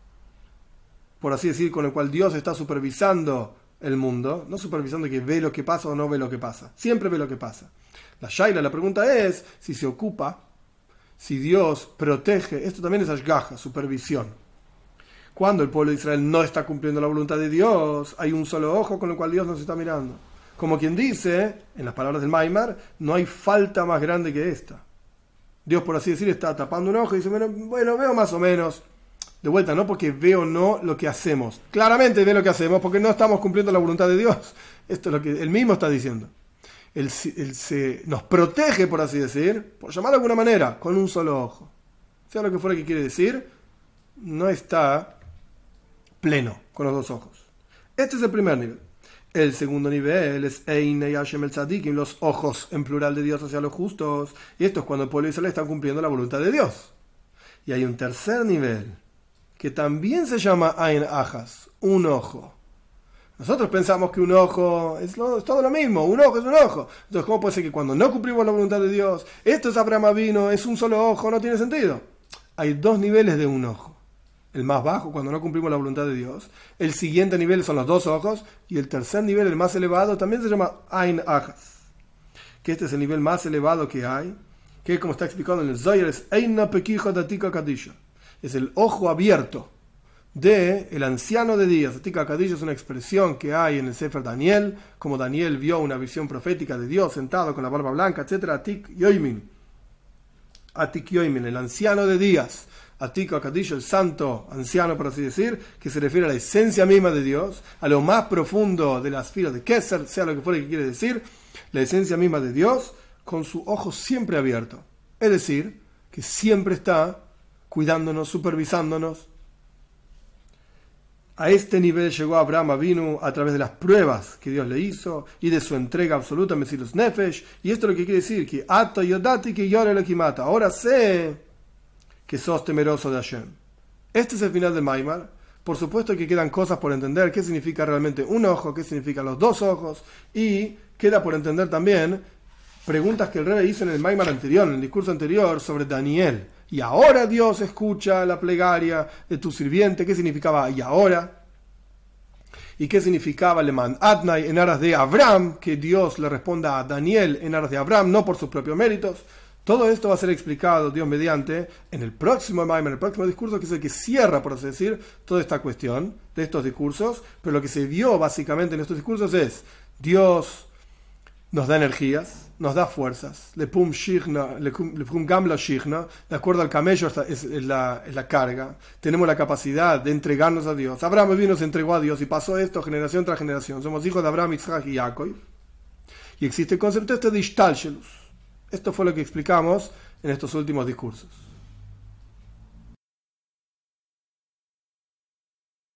A: por así decir, con el cual Dios está supervisando el mundo, no supervisando que ve lo que pasa o no ve lo que pasa, siempre ve lo que pasa. La shaila, la pregunta es si se ocupa, si Dios protege, esto también es ashgaha, supervisión. Cuando el pueblo de Israel no está cumpliendo la voluntad de Dios, hay un solo ojo con el cual Dios nos está mirando. Como quien dice, en las palabras del Maimar, no hay falta más grande que esta. Dios, por así decir, está tapando un ojo y dice, bueno, bueno veo más o menos. De vuelta, no porque veo no lo que hacemos. Claramente ve lo que hacemos porque no estamos cumpliendo la voluntad de Dios. Esto es lo que él mismo está diciendo. Él, él se nos protege, por así decir, por llamarlo de alguna manera, con un solo ojo. Sea lo que fuera que quiere decir, no está pleno con los dos ojos. Este es el primer nivel. El segundo nivel es Einei Hashem el Tzadikim, los ojos en plural de Dios hacia los justos. Y esto es cuando el pueblo de Israel está cumpliendo la voluntad de Dios. Y hay un tercer nivel, que también se llama Ain Ajas, un ojo. Nosotros pensamos que un ojo es, lo, es todo lo mismo, un ojo es un ojo. Entonces, ¿cómo puede ser que cuando no cumplimos la voluntad de Dios, esto es Abraham Avinu, es un solo ojo? No tiene sentido. Hay dos niveles de un ojo. El más bajo, cuando no cumplimos la voluntad de Dios. El siguiente nivel son los dos ojos. Y el tercer nivel, el más elevado, también se llama Ain Ajas. Que este es el nivel más elevado que hay. Que, como está explicado en el Zohar, es Eina Pekijo Datika Kadisha. Es el ojo abierto de el anciano de días. Atika Kadisha es una expresión que hay en el Sefer Daniel, como Daniel vio una visión profética de Dios sentado con la barba blanca, etcétera. Atik Yoimin. Atik Yoimin, el anciano de días. Atika Kadisha, el santo anciano, por así decir, que se refiere a la esencia misma de Dios, a lo más profundo de las filas de Keser, sea lo que fuera que quiere decir, la esencia misma de Dios, con su ojo siempre abierto. Es decir, que siempre está cuidándonos, supervisándonos. A este nivel llegó Abraham Avinu a través de las pruebas que Dios le hizo y de su entrega absoluta a Mesiras Nefesh. Y esto es lo que quiere decir, que Ata Yodati que Yore lo Kimata. Ahora sé que sos temeroso de Hashem. Este es el final de Maimar. Por supuesto que quedan cosas por entender, qué significa realmente un ojo, qué significan los dos ojos, y queda por entender también preguntas que el Rebbe hizo en el Maimar anterior, en el discurso anterior, sobre Daniel. Y ahora Dios escucha la plegaria de tu sirviente. ¿Qué significaba y ahora? ¿Y qué significaba Leman Adnai en aras de Abraham? Que Dios le responda a Daniel en aras de Abraham, no por sus propios méritos. Todo esto va a ser explicado, Dios mediante, en el próximo Maimar, en el próximo discurso, que es el que cierra, por así decir, toda esta cuestión de estos discursos. Pero lo que se vio básicamente en estos discursos es Dios nos da energías, nos da fuerzas. Le pum shigna, le pum gamla shigna, de acuerdo al camello es, es, la, es la carga. Tenemos la capacidad de entregarnos a Dios. Abraham vino, se entregó a Dios y pasó esto generación tras generación. Somos hijos de Abraham, Isaac y Jacob. Y existe el concepto este de Ishtalshelus. Esto fue lo que explicamos en estos últimos discursos.